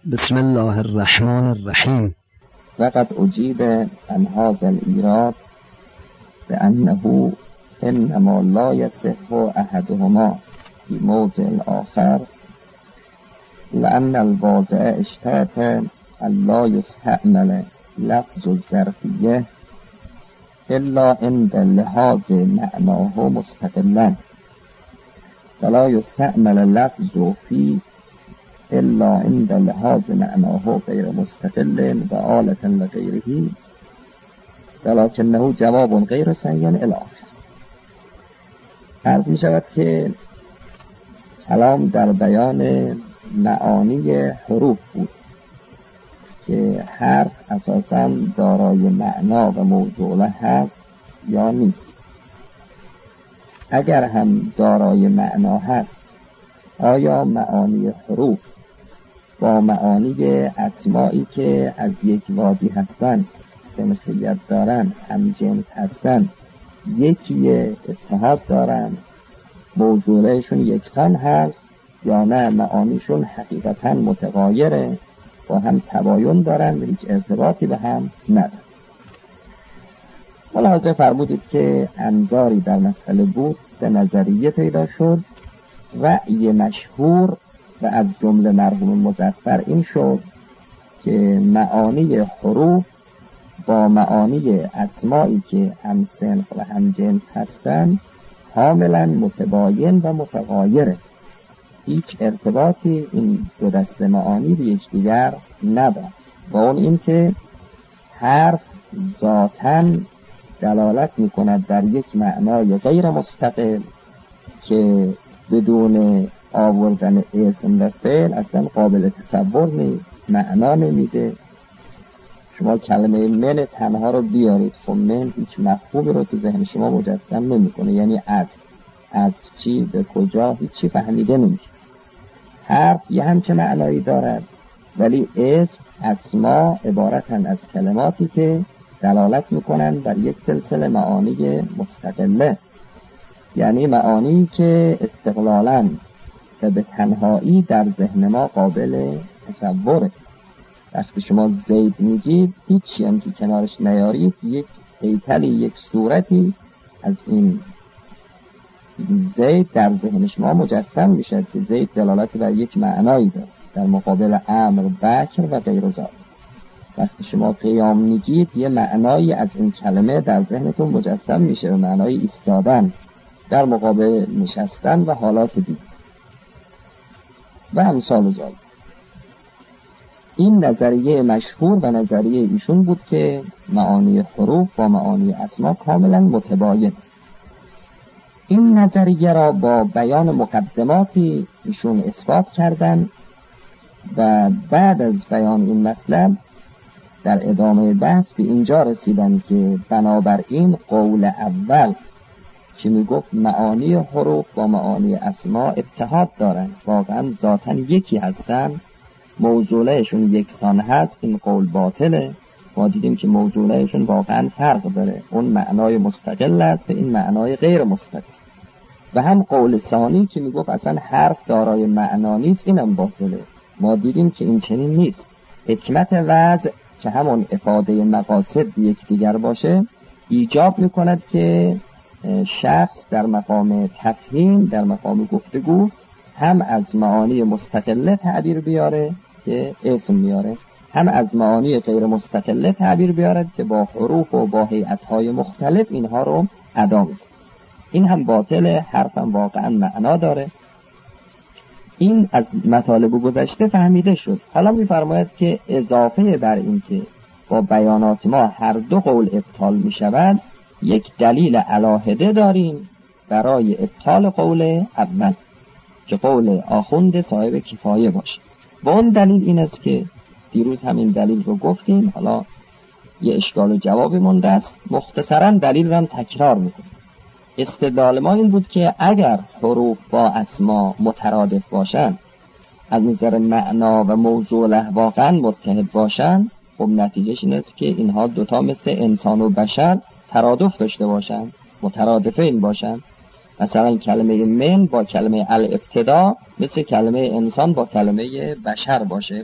بسم الله الرحمن الرحیم. وقد اجیب عن هذا الایراد بانه انما لا يصح احدهما في موضع الاخر لان الواضع اشترط ان لا يستعمل لفظ الظرفیه الا عند لحاظ معناه مستقلا ولا يستعمل لفظ في الا عند لحاظ معناه غیر مستقل و آلة لغیره ولکنه جواب غیر صحیح الی آخر. عرض می شود که کلام در بیان معانی حروف بود که حرف اساساً دارای معنا و موضوع هست یا نیست. اگر هم دارای معنا هست، آیا معانی حروف با معانی اسمایی که از یک وادی هستند، سنخیت دارند، همجنس هستند، یکی اتحاد دارند، موضوعشون یکسان هست یا نه معانیشون حقیقتا متغایره و هم تباین دارند و هیچ ارتباطی به هم ندارند. ملاحظه فرمودید که انظاری در مسئله بود، سه نظریه پیدا شد. رأی مشهور و از جمله مرحوم مظفر این شد که معانی حروف با معانی اسمایی که هم صنف و هم جنس هستند کاملا متباین و متغایره، هیچ ارتباطی این دو دسته معانی به یکدیگر ندارد. و اون این که حرف ذاتاً دلالت میکند بر یک معنای غیر مستقل که بدون آوردن اسم و فعل اصلا قابل تصور نیست، معنا نمیده. شما کلمه من تنها رو بیارید، خب من هیچ مفهومی رو تو ذهن شما مجسم نمیکنه، یعنی از چی به کجا هیچی فهمیده نمیشه. حرف یه همچه معنایی دارد، ولی اسم اسما عبارتن از کلماتی که دلالت میکنن بر یک سلسله معانی مستقله، یعنی معانی که استقلالاً و به تنهایی در ذهن ما قابل تصوره. وقتی شما زید میگید، هیچی هم که کنارش نیارید، یک هیکلی، یک صورتی از این زید در ذهن شما مجسم میشه که زید دلالت بر یک معنایی داره در مقابل امر، بکر و غیر ذلک. وقتی شما قیام میگید، یه معنایی از این کلمه در ذهنتون مجسم میشه، به معنای ایستادن در مقابل نشستن و حالات دیگه و امثال ذلک. این نظریه مشهور و نظریه ایشون بود که معانی حروف با معانی اسما کاملا متباین. این نظریه را با بیان مقدماتی ایشون اثبات کردند و بعد از بیان این مطلب در ادامه بحث به اینجا رسیدن که بنابراین قول اول که میگفت معانی حروف با معانی اسما اتحاد دارن، واقعا ذاتن یکی هستن، موضوعشون یکسان هست، این قول باطله. ما دیدیم که موضوعشون واقعا فرق داره، اون معنای مستقل است و این معنای غیر مستقل. و هم قول ثانی که میگفت اصلا حرف دارای معنا نیست، اینم باطله. ما دیدیم که این چنین نیست. حکمت وضع که همون افاده مقاصد یکدیگر باشه ایجاب میکند که شخص در مقام تفهیم، در مقام گفتگو، هم از معانی مستقله تعبیر بیاره که اسم میاره، هم از معانی غیر مستقله تعبیر بیاره که با حروف و با هیئت‌های مختلف اینها رو ادا میکنه. این هم باطله، حرف هم واقعا معنا داره. این از مطالب گذشته فهمیده شد. حالا میفرماید که اضافه بر این که با بیانات ما هر دو قول ابطال میشود، یک دلیل علاهده داریم برای ابطال قول اول که قول آخوند صاحب کفایه باشه. و اون دلیل این است که دیروز همین دلیل رو گفتیم، حالا یه اشکال و جواب مونده است، مختصرا دلیل رو تکرار میکنیم. استدلال ما این بود که اگر حروف با اسما مترادف باشن، از نظر معنا و موضوع واقعا متحد باشن، خب نتیجهش این است که اینها دوتا مثل انسان و بشر ترادف داشته باشن، مترادفین باشن. مثلا کلمه من با کلمه الابتدا مثل کلمه انسان با کلمه بشر باشه.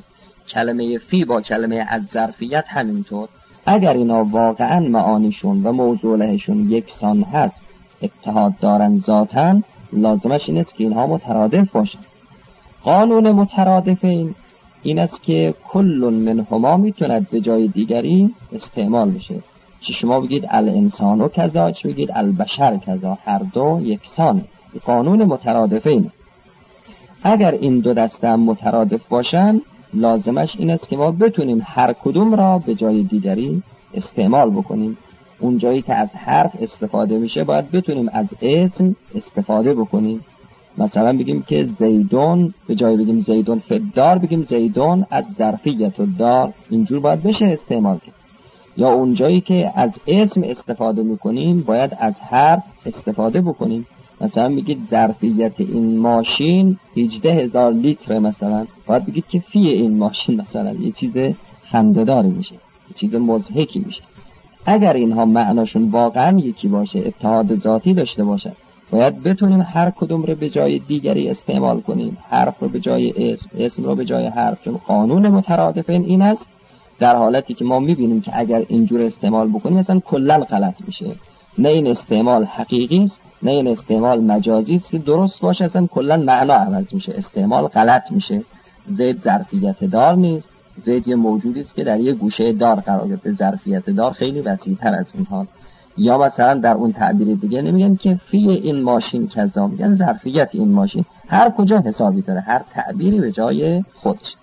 کلمه فی با کلمه از ظرفیت همینطور. اگر اینا واقعا معانیشون و موضوعشون یکسان هست، اتحاد دارن ذاتن، لازمش این است که اینها مترادف باشن. قانون مترادفین این است که کل منهما میتوند به جای دیگری استعمال بشه. چه شما بگید الانسان و کذا، چه بگید البشر کذا، هر دو یکسان. قانون مترادفین. اگر این دو دسته هم مترادف باشن، لازمش این است که ما بتونیم هر کدوم را به جای دیگری استعمال بکنیم. اون جایی که از حرف استفاده میشه باید بتونیم از اسم استفاده بکنیم. مثلا بگیم که زیدون، به جای بگیم زیدون فدار بگیم زیدون از ظرفیت الدار. اینجور باید بشه استعمال کرد. یا اون جایی که از اسم استفاده میکنیم باید از حرف استفاده بکنیم. مثلا بگید ظرفیت این ماشین 18,000 لیتر، مثلا باید بگید که فی این ماشین مثلا یه چیز خنده‌داری میشه، یه چیز مضحکی میشه. اگر اینها معناشون واقعا یکی باشه، اتحاد ذاتی داشته باشه، باید بتونیم هر کدوم رو به جای دیگری استعمال کنیم. حرف رو به جای اسم، اسم رو به جای حرف. چون قانون مترادفین این است، در حالتی که ما میبینیم که اگر اینجور استعمال بکنیم مثلا کلا غلط میشه. نه این استعمال حقیقی است، نه این استعمال مجازی است که درست باشه، اصلا کلا معنا عوض میشه، استعمال غلط میشه. زید ظرفیت دار نیست، زید یه موجودی است که در یه گوشه دار قرار گرفته. ظرفیت دار خیلی وسیع‌تر از اینها. یا مثلا در اون تعبیر دیگه نمیگن که فی این ماشین کذا، میگن ظرفیت این ماشین. هر کجا حسابی داره، هر تعبیری به جای خودش.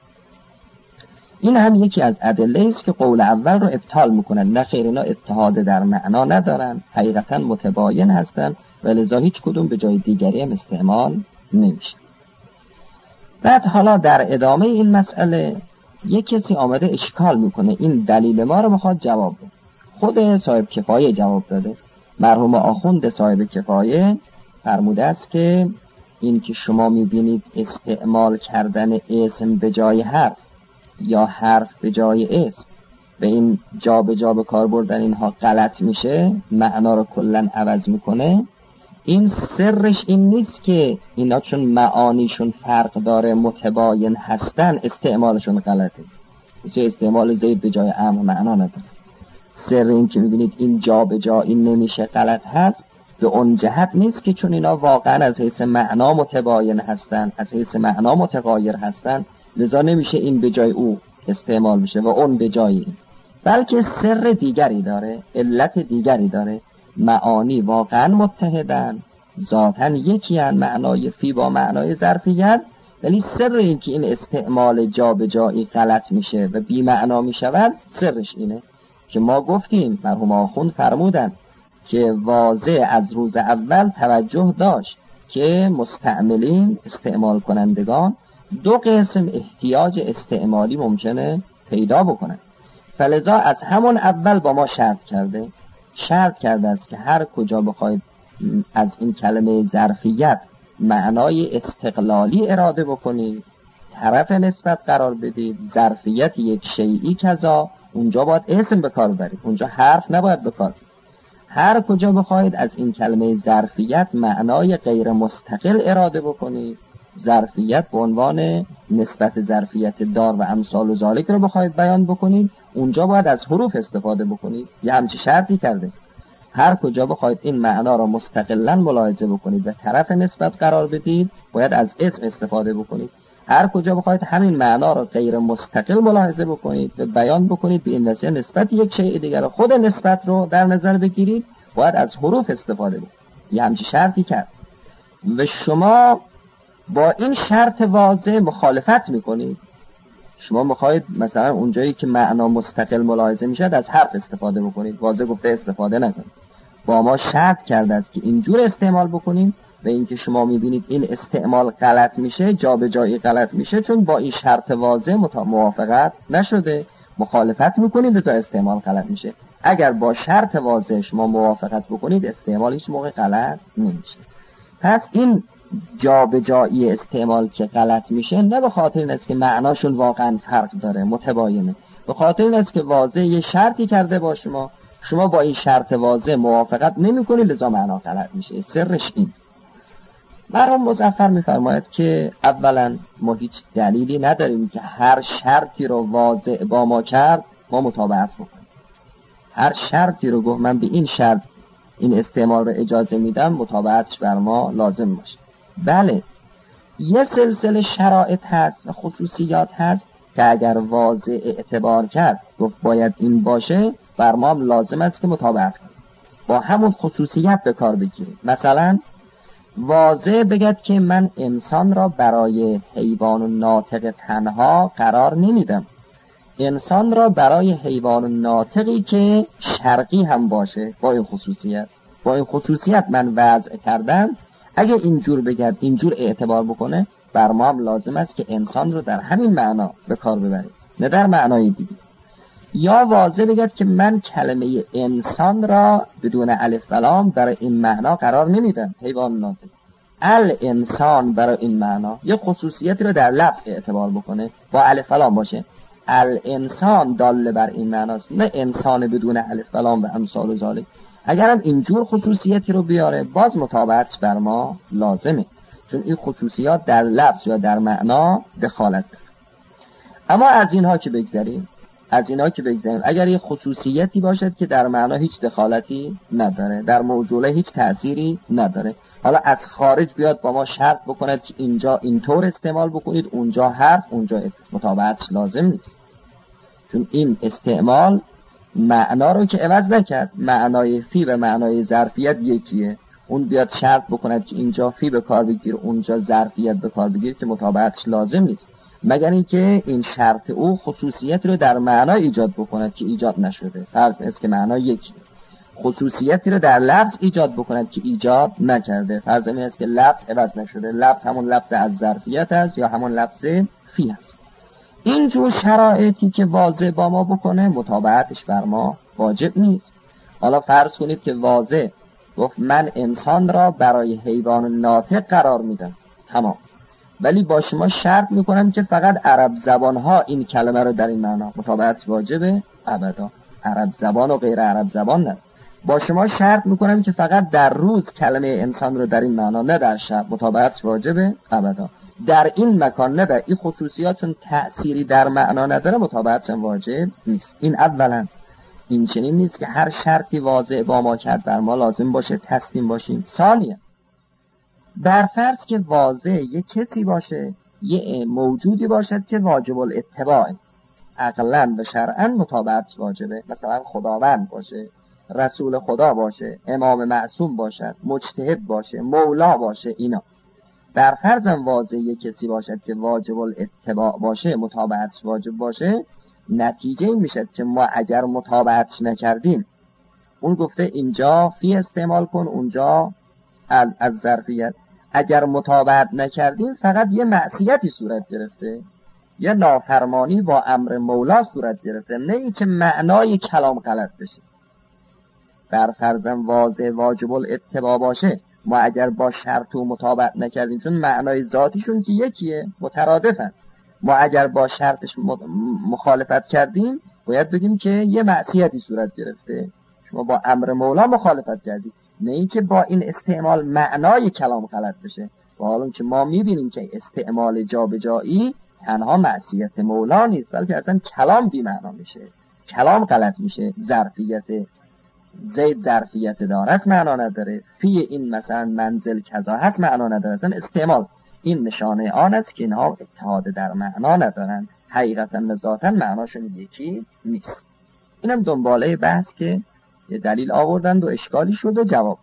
این هم یکی از ادله است که قول اول رو ابطال میکنن. نه خیر، اینا اتحاد در معنا ندارن، حقیقتا متباین هستن و لذا هیچ کدوم به جای دیگری هم استعمال نمیشه. بعد حالا در ادامه این مسئله یک کسی آمده اشکال میکنه، این دلیل ما رو میخواد جواب بده. خود صاحب کفایه جواب داده. مرحوم آخوند صاحب کفایه فرموده است که این که شما میبینید استعمال کردن اسم به جای حرف یا حرف به جای اسم، به این جا به جا به کار بردن اینها غلط میشه، معنا رو کلن عوض میکنه. این سرش این نیست که اینا چون معانیشون فرق داره، متباین هستن، استعمالشون غلطه. مثل استعمال زید به جای امر معنا نداره. سر این که میبینید این جا به جا این نمیشه غلط هست، به اون جهت نیست که چون اینا واقعا از حیث معنا متباین هستن، از حیث معنا متغایر هستن، لذا نمیشه این به جای او استعمال میشه و اون به جای این. بلکه سر دیگری داره، علت دیگری داره. معانی واقعا متحدن، ذاتاً یکی هن، معنای فی با معنای ظرفیت، ولی سر این که این استعمال جا به جایی غلط میشه و بی معنا میشود، سرش اینه که ما گفتیم، مرحوم آخوند فرمودن که واضح از روز اول توجه داشت که مستعملین، استعمال کنندگان، دو قسم احتیاج استعمالی ممکنه پیدا بکنن. فلذا از همون اول با ما شرط کرده است که هر کجا بخواید از این کلمه ظرفیت معنای استقلالی اراده بکنید، طرف نسبت قرار بدید، ظرفیت یک شیئی کذا، اونجا باید اسم به کار برید، اونجا حرف نباید به کار. هر کجا بخواید از این کلمه ظرفیت معنای غیر مستقل اراده بکنید، ظرفیت به عنوان نسبت ظرفیت دار و امثال و ذالک رو بخواید بیان بکنید، اونجا باید از حروف استفاده بکنید. یه همچی شرطی کرده. هر کجا بخواید این معنا را مستقلاً ملاحظه بکنید و طرف نسبت قرار بدید، باید از اسم استفاده بکنید. هر کجا بخواید همین معنا را غیر مستقل ملاحظه بکنید و بیان بکنید به این وسیله نسبت یک شیء دیگر، خود نسبت رو در نظر بگیرید، باید از حروف استفاده بکنید. یه همچی شرطی کرد و شما با این شرط واضح مخالفت میکنید. شما میخواید مثلا اونجایی که معنا مستقل ملاحظه میشد از حرف استفاده بکنید، واضح گفته استفاده نکنید. با ما شرط کرده است که اینجور استعمال بکنید و اینکه شما میبینید این استعمال غلط میشه، جا به جایی غلط میشه، چون با این شرط واضح موافقت نشده، مخالفت میکنید لذا استعمال غلط میشه. اگر با شرط واضح شما موافقت بکنید، استعمال هیچ موقع غلط نمیشه. پس این جا به جایی استعمال که غلط میشه، نه به خاطر این است که معناشون واقعا فرق داره، متباینه، به خاطر این است که واضح یه شرطی کرده با شما با این شرط واضح موافقت نمی کنید لذا معنا غلط میشه. سرش این. مرحوم مظفر میفرماید که اولا ما هیچ دلیلی نداریم که هر شرطی رو واضع با ما کرد ما متابعت بکنیم. هر شرطی رو گفت من به این شرط این استعمال رو اجازه میدم، متابعتش بر ما لازم باشه. بله، یه سلسله شرایط هست و خصوصیات هست که اگر واضع اعتبار کرد گفت باید این باشه، بر ما لازم است که متابعت کنیم، با همون خصوصیت به کار بگیریم. مثلا واضع بگد که من انسان را برای حیوان و ناطق تنها قرار نمیدم، انسان را برای حیوان و ناطقی که شرقی هم باشه با این خصوصیت من وضع کردم. اگه اینجور بگد، اینجور اعتبار بکنه، بر ما هم لازم است که انسان رو در همین معنا به کار ببریم، نه در معنای دیگه. یا واضح بگد که من کلمه انسان را بدون الف و لام برای این معنا قرار نمیدم، حیوان ناطق. الانسان برای این معنا یه خصوصیتی رو در لفظ اعتبار بکنه، با الف و لام باشه. الانسان دال بر این معناست، نه انسان بدون الف و لام و امثال ذالک. اگرم اینجور خصوصیتی رو بیاره، باز متابعت بر ما لازمه، چون این خصوصیات در لفظ یا در معنا دخالت داره. اما از اینها که بگذاریم، اگر یه خصوصیتی باشد که در معنا هیچ دخالتی نداره، در موجوله هیچ تأثیری نداره، حالا از خارج بیاد با ما شرط بکند که اینجا اینطور استعمال بکنید، اونجا حرف، اونجا متابعتش لازم نیست، چون این استعمال معنا رو که عوض نکرد. معنای فی و معنای ظرفیت یکیه، اون بیاد شرط بکند که اینجا فی به کار بگیر، اونجا ظرفیت به کار بگیر، که متابعتش لازم نیست، مگر اینکه این شرط او خصوصیت رو در معنا ایجاد بکند که ایجاد نشده. فرض است که معنا یکیه، خصوصیتی رو در لفظ ایجاد بکند که ایجاد نکرده. فرض این است که لفظ عوض نشده، لفظ همون لفظ از ظرفیت است یا همون لفظ فی است. اینجور شرایطی که واضح با ما بکنه، متابعتش بر ما واجب نیست. حالا فرض کنید که واضح گفت من انسان را برای حیوان ناطق قرار میدم، تمام، ولی با شما شرط میکنم که فقط عرب زبان ها این کلمه رو در این معنا، متابعت واجبه؟ ابدا. عرب زبان و غیر عرب زبان نه. با شما شرط میکنم که فقط در روز کلمه انسان رو در این معنا، نه در شب، متابعت واجبه؟ ابدا. در این مکان، نه در این خصوصیات، چون تأثیری در معنا نداره، متابعت واجب نیست. این اولا. این چنین نیست که هر شرطی واضح با ما کرد بر ما لازم باشه تسلیم باشیم. ثانیا، بر فرض که واضح یه کسی باشه، یه موجودی باشد که واجب الاتباع، عقلاً و شرعاً متابعت واجبه، مثلا خداوند باشه، رسول خدا باشه، امام معصوم باشد، مجتهد باشه، مولا باشه، اینا. بر فرضم واضح یه کسی باشد که واجب الاتباع باشه، متابعت واجب باشه، نتیجه این میشد که ما اگر متابعت نکردیم، اون گفته اینجا فی استعمال کن، اونجا از ظرفیت، اگر متابعت نکردیم فقط یه معصیتی صورت گرفته، یه نافرمانی با امر مولا صورت گرفته، نه ای که معنای کلام غلط بشه. بر فرضم واضح واجب الاتباع باشه، ما اگر با شرط و متابعت نکردیم، چون معنای ذاتیشون که یکیه، مترادفن، ما اگر با شرطش مخالفت کردیم، باید بگیم که یه معصیتی صورت گرفته، شما با امر مولا مخالفت کردید، نه ای که با این استعمال معنای کلام غلط بشه. و حالا که ما میبینیم که استعمال جابجایی تنها معصیت مولا نیست، بلکه اصلا کلام بی معنا میشه، کلام غلط میشه. ظرفیت زید ظرفیت داره است، معنا نداره. فی این مثلا منزل کذا هست، معنا نداره. اصلا استعمال این نشانه آن است که اینها اتحاد در معنا ندارن، حقیقتا ذاتاً معناشون یکی نیست. اینم دنباله بحث که یه دلیل آوردند و اشکالی شد و جواب.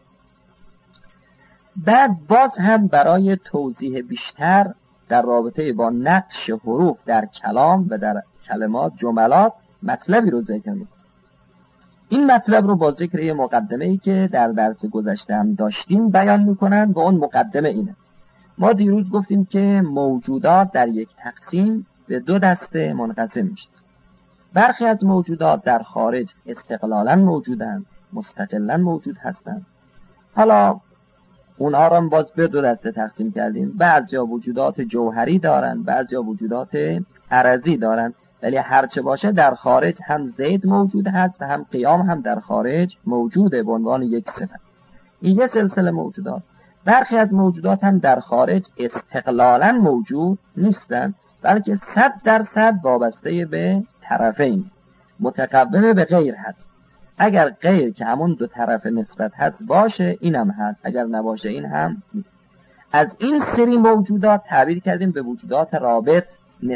بعد باز هم برای توضیح بیشتر در رابطه با نقش حروف در کلام و در کلمات، جملات، مطلبی رو ذکر می‌کنه. این مطلب رو با ذکر یه مقدمه‌ای که در درس گذشته هم داشتیم بیان می‌کنن و اون مقدمه اینه. ما دیروز گفتیم که موجودات در یک تقسیم به دو دسته منقسم میشه. برخی از موجودات در خارج استقلالاً موجودند، مستقلاً موجود هستند. حالا اونها رو هم باز به دو دسته تقسیم کردیم. بعضیا وجودات جوهری دارن، بعضیا وجودات عرضی دارن، ولی هرچه باشه در خارج هم زید موجود هست و هم قیام هم در خارج موجوده به عنوان یک صفت. این یه سلسله موجودات. برخی از موجودات هم در خارج استقلالا موجود نیستند، بلکه 100% وابسته به طرفین، متقوم به غیر هست. اگر غیر که همون دو طرف نسبت هست باشه اینم هست، اگر نباشه این هم نیست. از این سری موجودات تعبیر کردیم به وجودات رابط.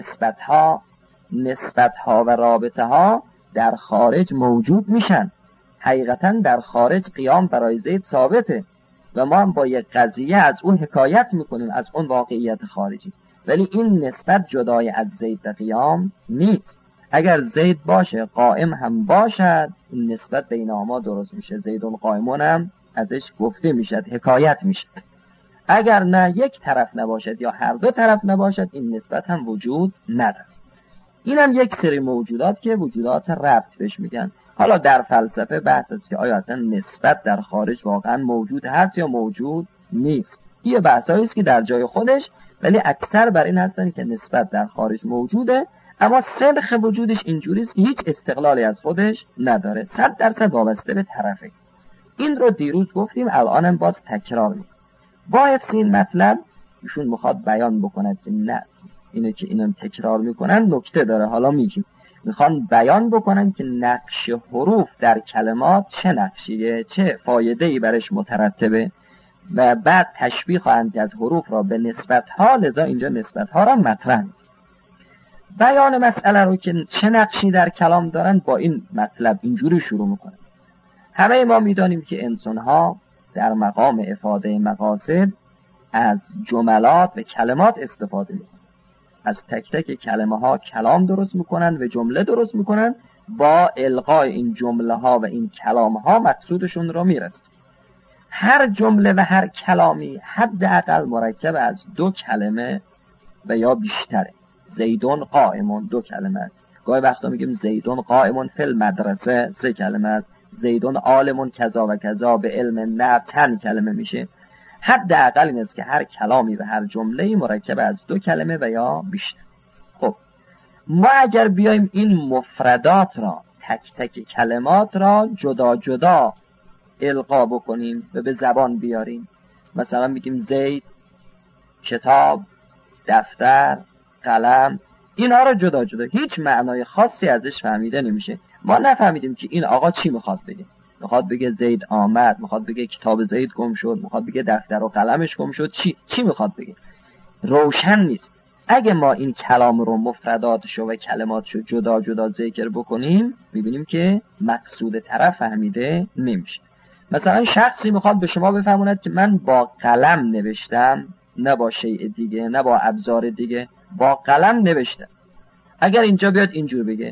نسبتها و رابطه ها در خارج موجود میشن. حقیقتا در خارج قیام برای زید ثابته و ما هم با یک قضیه از اون حکایت میکنیم، از اون واقعیت خارجی، ولی این نسبت جدای از زید به قیام نیست. اگر زید باشه قائم هم باشد، این نسبت بین ما درست میشه. زیدون قائمون هم ازش گفته میشد، حکایت میشه. اگر نه یک طرف نباشد یا هر دو طرف نباشد، این نسبت هم وجود نداره. این هم یک سری موجودات که وجودات ربط بهش میگن. حالا در فلسفه بحث است که آیا اصلا نسبت در خارج واقعا موجود هست یا موجود نیست. این بحثایی است که در جای خودش، ولی اکثر بر این هستن که نسبت در خارج موجوده، اما سلخ وجودش اینجوری است که هیچ استقلالی از خودش نداره، 100% وابسته به طرفه. این رو دیروز گفتیم، الانم باز تکرار میکنم. با حفظ این مطلب ایشون میخواد بیان بکند که نه، اینه که اینم تکرار میکنن نکته داره. حالا میگیم میخوان بیان بکنن که نقش حروف در کلمات چه نقشیه، چه فایده‌ای برش مترتبه، و بعد تشبیه خواهند کرد حروف را به نسبت‌ها. لذا اینجا نسبت‌ها را مطرح می‌کنند. بیان مسئله رو که چه نقشی در کلام دارن با این مطلب اینجوری شروع میکنن. همه ما میدانیم که انسان‌ها در مقام افاده مقاصد از جملات و کلمات استفاده میکنن. از تک تک کلمه ها کلام درست میکنن و جمله درست میکنن. با القای این جمله ها و این کلام ها مقصودشون رو میرسن. هر جمله و هر کلامی حداقل مرکب از 2 کلمه و یا بیشتره. زیدون قائمون 2 کلمه است. گاهی وقتا میگیم زیدون قائمون فی المدرسه 3 کلمه است. زیدون عالمون کذا و کذا به علم نحو چند کلمه میشه. حداقل این است که هر کلامی و هر جمله‌ای مرکب از 2 کلمه و یا بیشتر. خب ما اگر بیایم این مفردات را، تک تک کلمات را جدا جدا القا بکنیم و به زبان بیاریم، مثلا میگیم زید، کتاب، دفتر، قلم، اینها را جدا جدا، هیچ معنای خاصی ازش فهمیده نمیشه. ما نفهمیدیم که این آقا چی میخواد بگه. میخواد بگه زید آمد، میخواد بگه کتاب زید گم شد، میخواد بگه دفتر و قلمش گم شد، چی میخواد بگه؟ روشن نیست. اگه ما این کلام رو مفرداتشو و کلماتشو جدا جدا ذکر بکنیم، میبینیم که مقصود طرف فهمیده نمیشه. مثلا شخصی میخواد به شما بفهموند که من با قلم نوشتم، نه با شیء دیگه، نه با ابزار دیگه، با قلم نوشتم. اگر اینجا بیاد اینجور بگه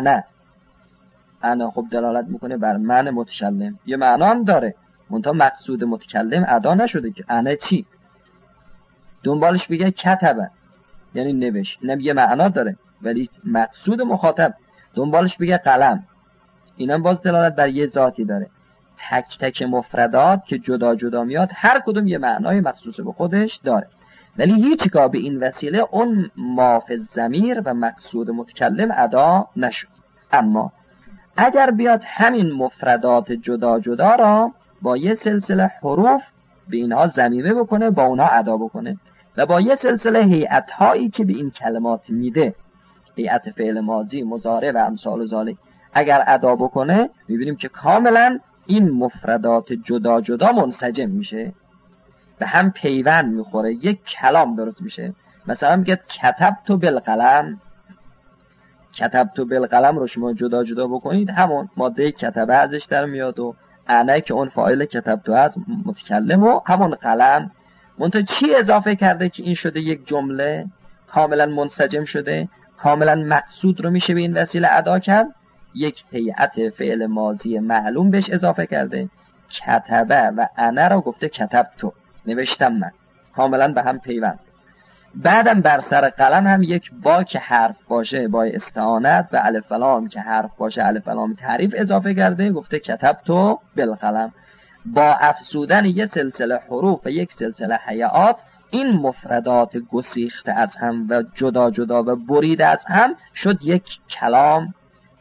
انا، خب دلالت میکنه بر من متکلم، یه معنا هم داره، منتها مقصود متکلم ادا نشده که انا چی. دنبالش بگه کتبه، یعنی نوشت، اینم یه معنا داره، ولی مقصود مخاطب. دنبالش بگه قلم، اینم باز دلالت بر یه ذاتی داره. تک تک مفردات که جدا جدا میاد، هر کدوم یه معنای مخصوص به خودش داره، ولی هیچگاه به این وسیله اون مافذ ضمیر و مقصود متکلم ادا نشد. اما اگر بیاد همین مفردات جدا جدا را با یه سلسله حروف به اینها ضمیمه بکنه، با اونها ادا بکنه، و با یه سلسله هیئت هایی که به این کلمات میده، هیئت فعل ماضی، مضارع و امثال ذالک، اگر ادا بکنه، میبینیم که کاملا این مفردات جدا جدا منسجم میشه، به هم پیوند میخوره، یک کلام درست میشه. مثلا میگه کتبتو بالقلم، کتبتو بالقلم رو شما جدا جدا بکنید، همون ماده کتبه ازش در میاد و انا که اون فاعل کتبتو هست متکلم و همون قلم. منتها چی اضافه کرده که این شده یک جمله کاملا منسجم شده، کاملا مقصود رو میشه به این وسیله ادا کرد. یک هیئت فعل ماضی معلوم بهش اضافه کرده، کتبه و انا رو گفته کتبتو، نوشتم من، کاملا به هم پیوند. بعدم بر سر قلم هم یک با که حرف باشه، با استعانت، و الف و لام که حرف باشه، الف و لام تعریف اضافه کرده، گفته کتبتو بالقلم. با افزودن یک سلسله حروف و یک سلسله هیئات، این مفردات گسیخته از هم و جدا جدا و بریده از هم شد یک کلام،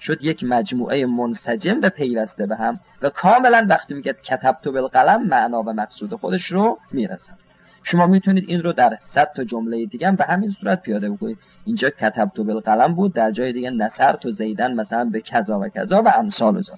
شد یک مجموعه منسجم و پیوسته به هم و کاملا وقتی میگه کتبت بالقلم معنا و مقصود خودش رو میرسن. شما میتونید این رو در 100 تا جمله دیگه هم به همین صورت پیاده بکنید. اینجا کتبت بالقلم بود، در جای دیگه نصرت زیدن مثلا به کذا و کذا و امثال ذالک.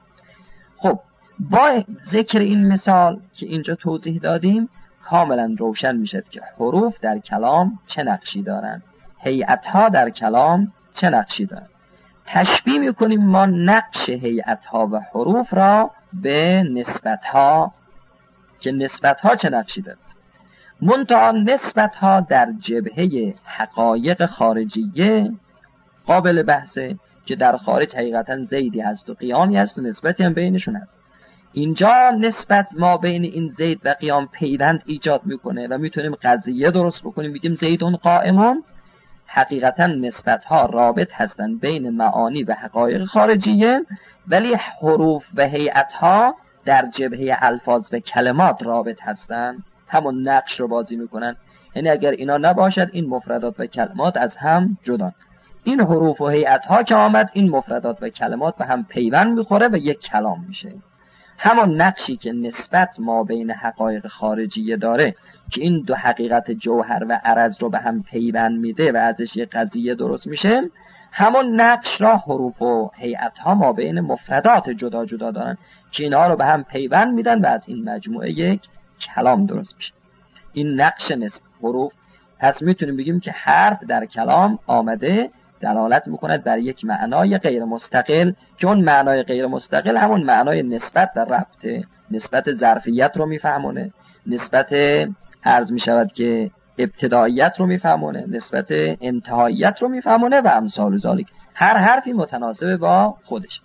خب با ذکر این مثال که اینجا توضیح دادیم کاملا روشن میشه که حروف در کلام چه نقشی دارن، هیئت‌ها در کلام چه نقشی دارن. تشبیه میکنیم ما نقش هیئت‌ها و حروف را به نسبت‌ها که نسبت‌ها چه نقشی دارن. منتها نسبت‌ها در جبهه حقایق خارجیه قابل بحثه که در خارج حقیقتا زیدی هست و قیامی هست و نسبتی هم بینشون هست. اینجا نسبت ما بین این زید و قیام پیوند ایجاد میکنه و میتونیم قضیه درست بکنیم، میگیم زیدون قائمون. حقیقتا نسبت ها رابط هستن بین معانی و حقایق خارجیه، ولی حروف و هیئت ها در جبهه الفاظ و کلمات رابط هستن، همون نقش رو بازی میکنن. یعنی اگر اینا نباشد این مفردات و کلمات از هم جدا. این حروف و هیئت ها که آمد این مفردات و کلمات به هم پیوند میخوره و یک کلام میشه. همون نقشی که نسبت ما بین حقایق خارجیه داره که این دو حقیقت جوهر و عرض رو به هم پیوند میده و ازش یک قضیه درست میشه، همون نقش را حروف و هیئت ها ما بین مفردات جدا جدا دارن که اینها رو به هم پیوند میدن و از این مجموعه یک کلام درست میشه. این نقش نسبت حروف. پس میتونیم بگیم که حرف در کلام آمده دلالت میکند بر یک معنای غیر مستقل که اون معنای غیر مستقل همون معنای نسبت و ربطه. نسبت ظرفیت رو میفهمونه، نسبت عرض میشود که ابتداییت رو میفهمونه، نسبت انتهاییت رو میفهمونه و امثال ذالک. هر حرفی متناسب با خودش.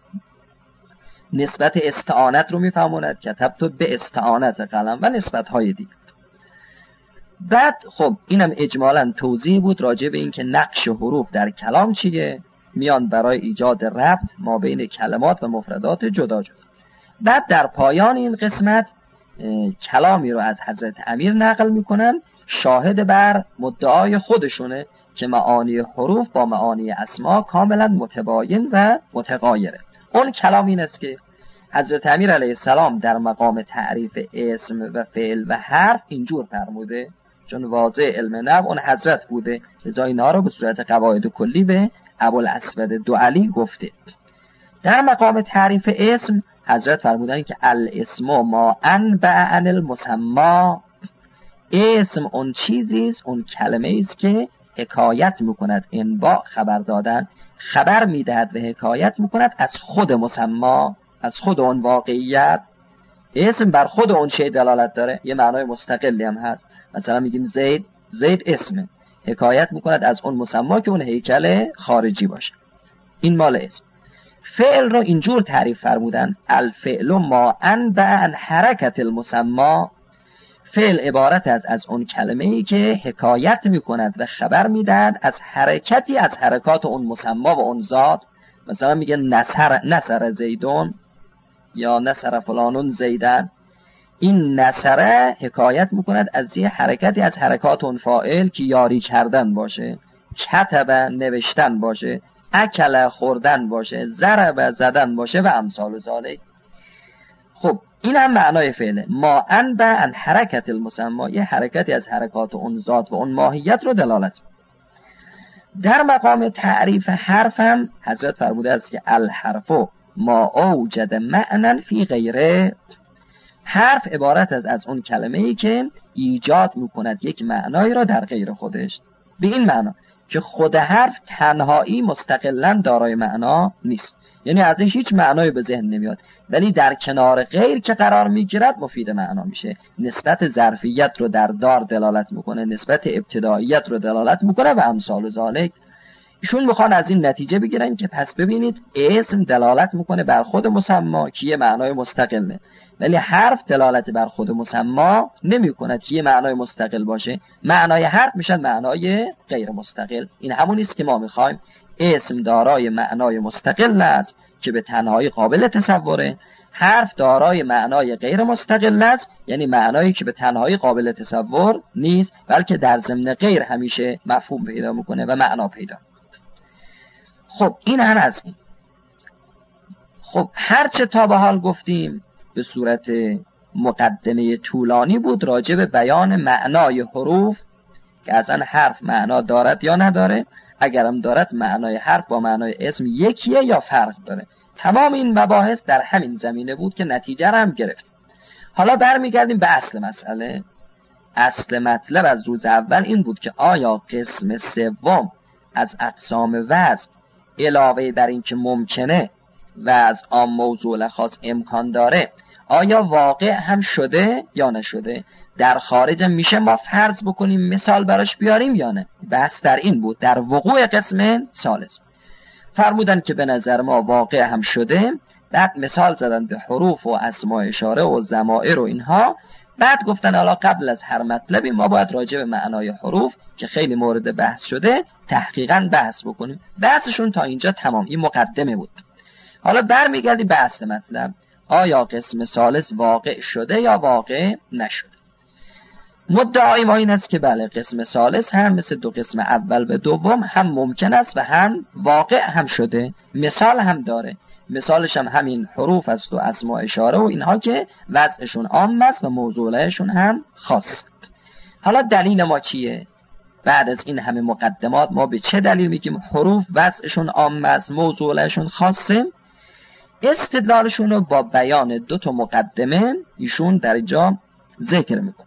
نسبت استعانت رو میفهمونه، کتبت به استعانت قلم و نسبت های دیگه. بعد خب اینم اجمالاً توضیح بود راجع به این که نقش حروف در کلام چیه، میان برای ایجاد ربط ما بین کلمات و مفردات جدا جدا. بعد در پایان این قسمت کلامی رو از حضرت امیر نقل میکنن شاهد بر مدعای خودشونه که معانی حروف با معانی اسما کاملا متباین و متغایره. اون کلام این است که حضرت امیر علیه السلام در مقام تعریف اسم و فعل و حرف اینجور فرموده، چون واضح علم نحو اون حضرت بوده، لذا اینها رو به صورت قواعد کلی به ابوالاسود دوعلی گفته. در مقام تعریف اسم حضرت فرمودن که الاسم ما انبع عن المسما. اسم اون چیزیست، اون کلمه است که حکایت میکند، انباء خبر دادن، خبر میدهد و حکایت میکند از خود مسما، از خود اون واقعیت. اسم بر خود اون چه دلالت داره، یه معنای مستقلی هم هست. مثلا میگیم زید اسمه، حکایت میکند از اون مسما که اون هیکل خارجی باشه. این مال اسم. فعل رو اینجور تعریف فرمودن الفعل ما انبع عن حرکت المسما. فعل عبارت از اون کلمه ای که حکایت میکند و خبر میدهد از حرکتی از حرکات اون مسما و اون ذات. مثلا میگه نصر زیدون یا نصر فلانون زیدن. این نصره حکایت میکند از یه حرکتی از حرکات اون فاعل که یاری کردن باشه، کتب نوشتن باشه، اکل خوردن باشه، ضرب زدن باشه و امثال ذالک. خب این هم معنای فعله. ما انبع عن حرکت المسما، یه حرکتی از حرکات اون ذات و اون ماهیت رو دلالت. در مقام تعریف حرف هم حضرت فرموده است که الحرف ما اوجد معنی فی غیره. حرف عبارت از اون کلمه ای که ایجاد میکند یک معنایی را در غیر خودش. به این معنا که خود حرف تنهایی مستقلاً دارای معنا نیست، یعنی ازش هیچ معنایی به ذهن نمیاد، ولی در کنار غیر که قرار میگیرد مفید معنا میشه. نسبت ظرفیت رو در دار دلالت میکنه، نسبت ابتداییت رو دلالت میکنه و امثال ذالک. ایشون میخوان از این نتیجه بگیرن که پس ببینید اسم دلالت میکنه بر خود مسما که یه معنای مستقله، ولی حرف دلالت بر خود مسما نمی‌کند که یه معنای مستقل باشه. معنای حرف میشن معنای غیر مستقل. این همون است که ما میخوایم. اسم دارای معنای مستقل است که به تنهایی قابل تصوره، حرف دارای معنای غیر مستقل است، یعنی معنایی که به تنهایی قابل تصور نیست، بلکه در ضمن غیر همیشه مفهوم پیدا میکنه و معنا پیدا. خب این هم از این. خب هرچه تا به حال گفتیم به صورت مقدمه طولانی بود راجع به بیان معنای حروف که اصلا حرف معنا دارد یا نداره، اگرم دارد معنای حرف با معنای اسم یکیه یا فرق داره. تمام این مباحث در همین زمینه بود که نتیجه رو هم گرفت. حالا برمیگردیم به اصل مسئله. اصل مطلب از روز اول این بود که آیا قسم سوم از اقسام وضع علاوه بر این که ممکنه و از عام موضوع خاص امکان داره، آیا واقع هم شده یا نشده؟ در خارج میشه ما فرض بکنیم مثال براش بیاریم یا نه؟ بحث در این بود، در وقوع قسم ثالث. فرمودن که به نظر ما واقع هم شده، بعد مثال زدن به حروف و اسماء اشاره و ضمائر و اینها. بعد گفتن حالا قبل از هر مطلبی ما باید راجع به معنای حروف که خیلی مورد بحث شده تحقیقاً بحث بکنیم. بحثشون تا اینجا تمام، این مقدمه بود. حالا برمیگردیم به اصل مطلب. آیا قسم ثالث واقع شده یا واقع نشده؟ مدعای ما این است که بله، قسم ثالث هم مثل دو قسم اول به دوم هم ممکن است و هم واقع هم شده. مثال هم داره. مثالش هم همین حروف است و اسماء اشاره و اینها که وضعشون عام است و موضوعشون هم خاص. حالا دلیل ما چیه؟ بعد از این همه مقدمات ما به چه دلیل میگیم حروف وضعشون عام است، موضوعشون خاصه؟ استدلالشون رو با بیان دو تا مقدمه ایشون در اینجا ذکر میکنه.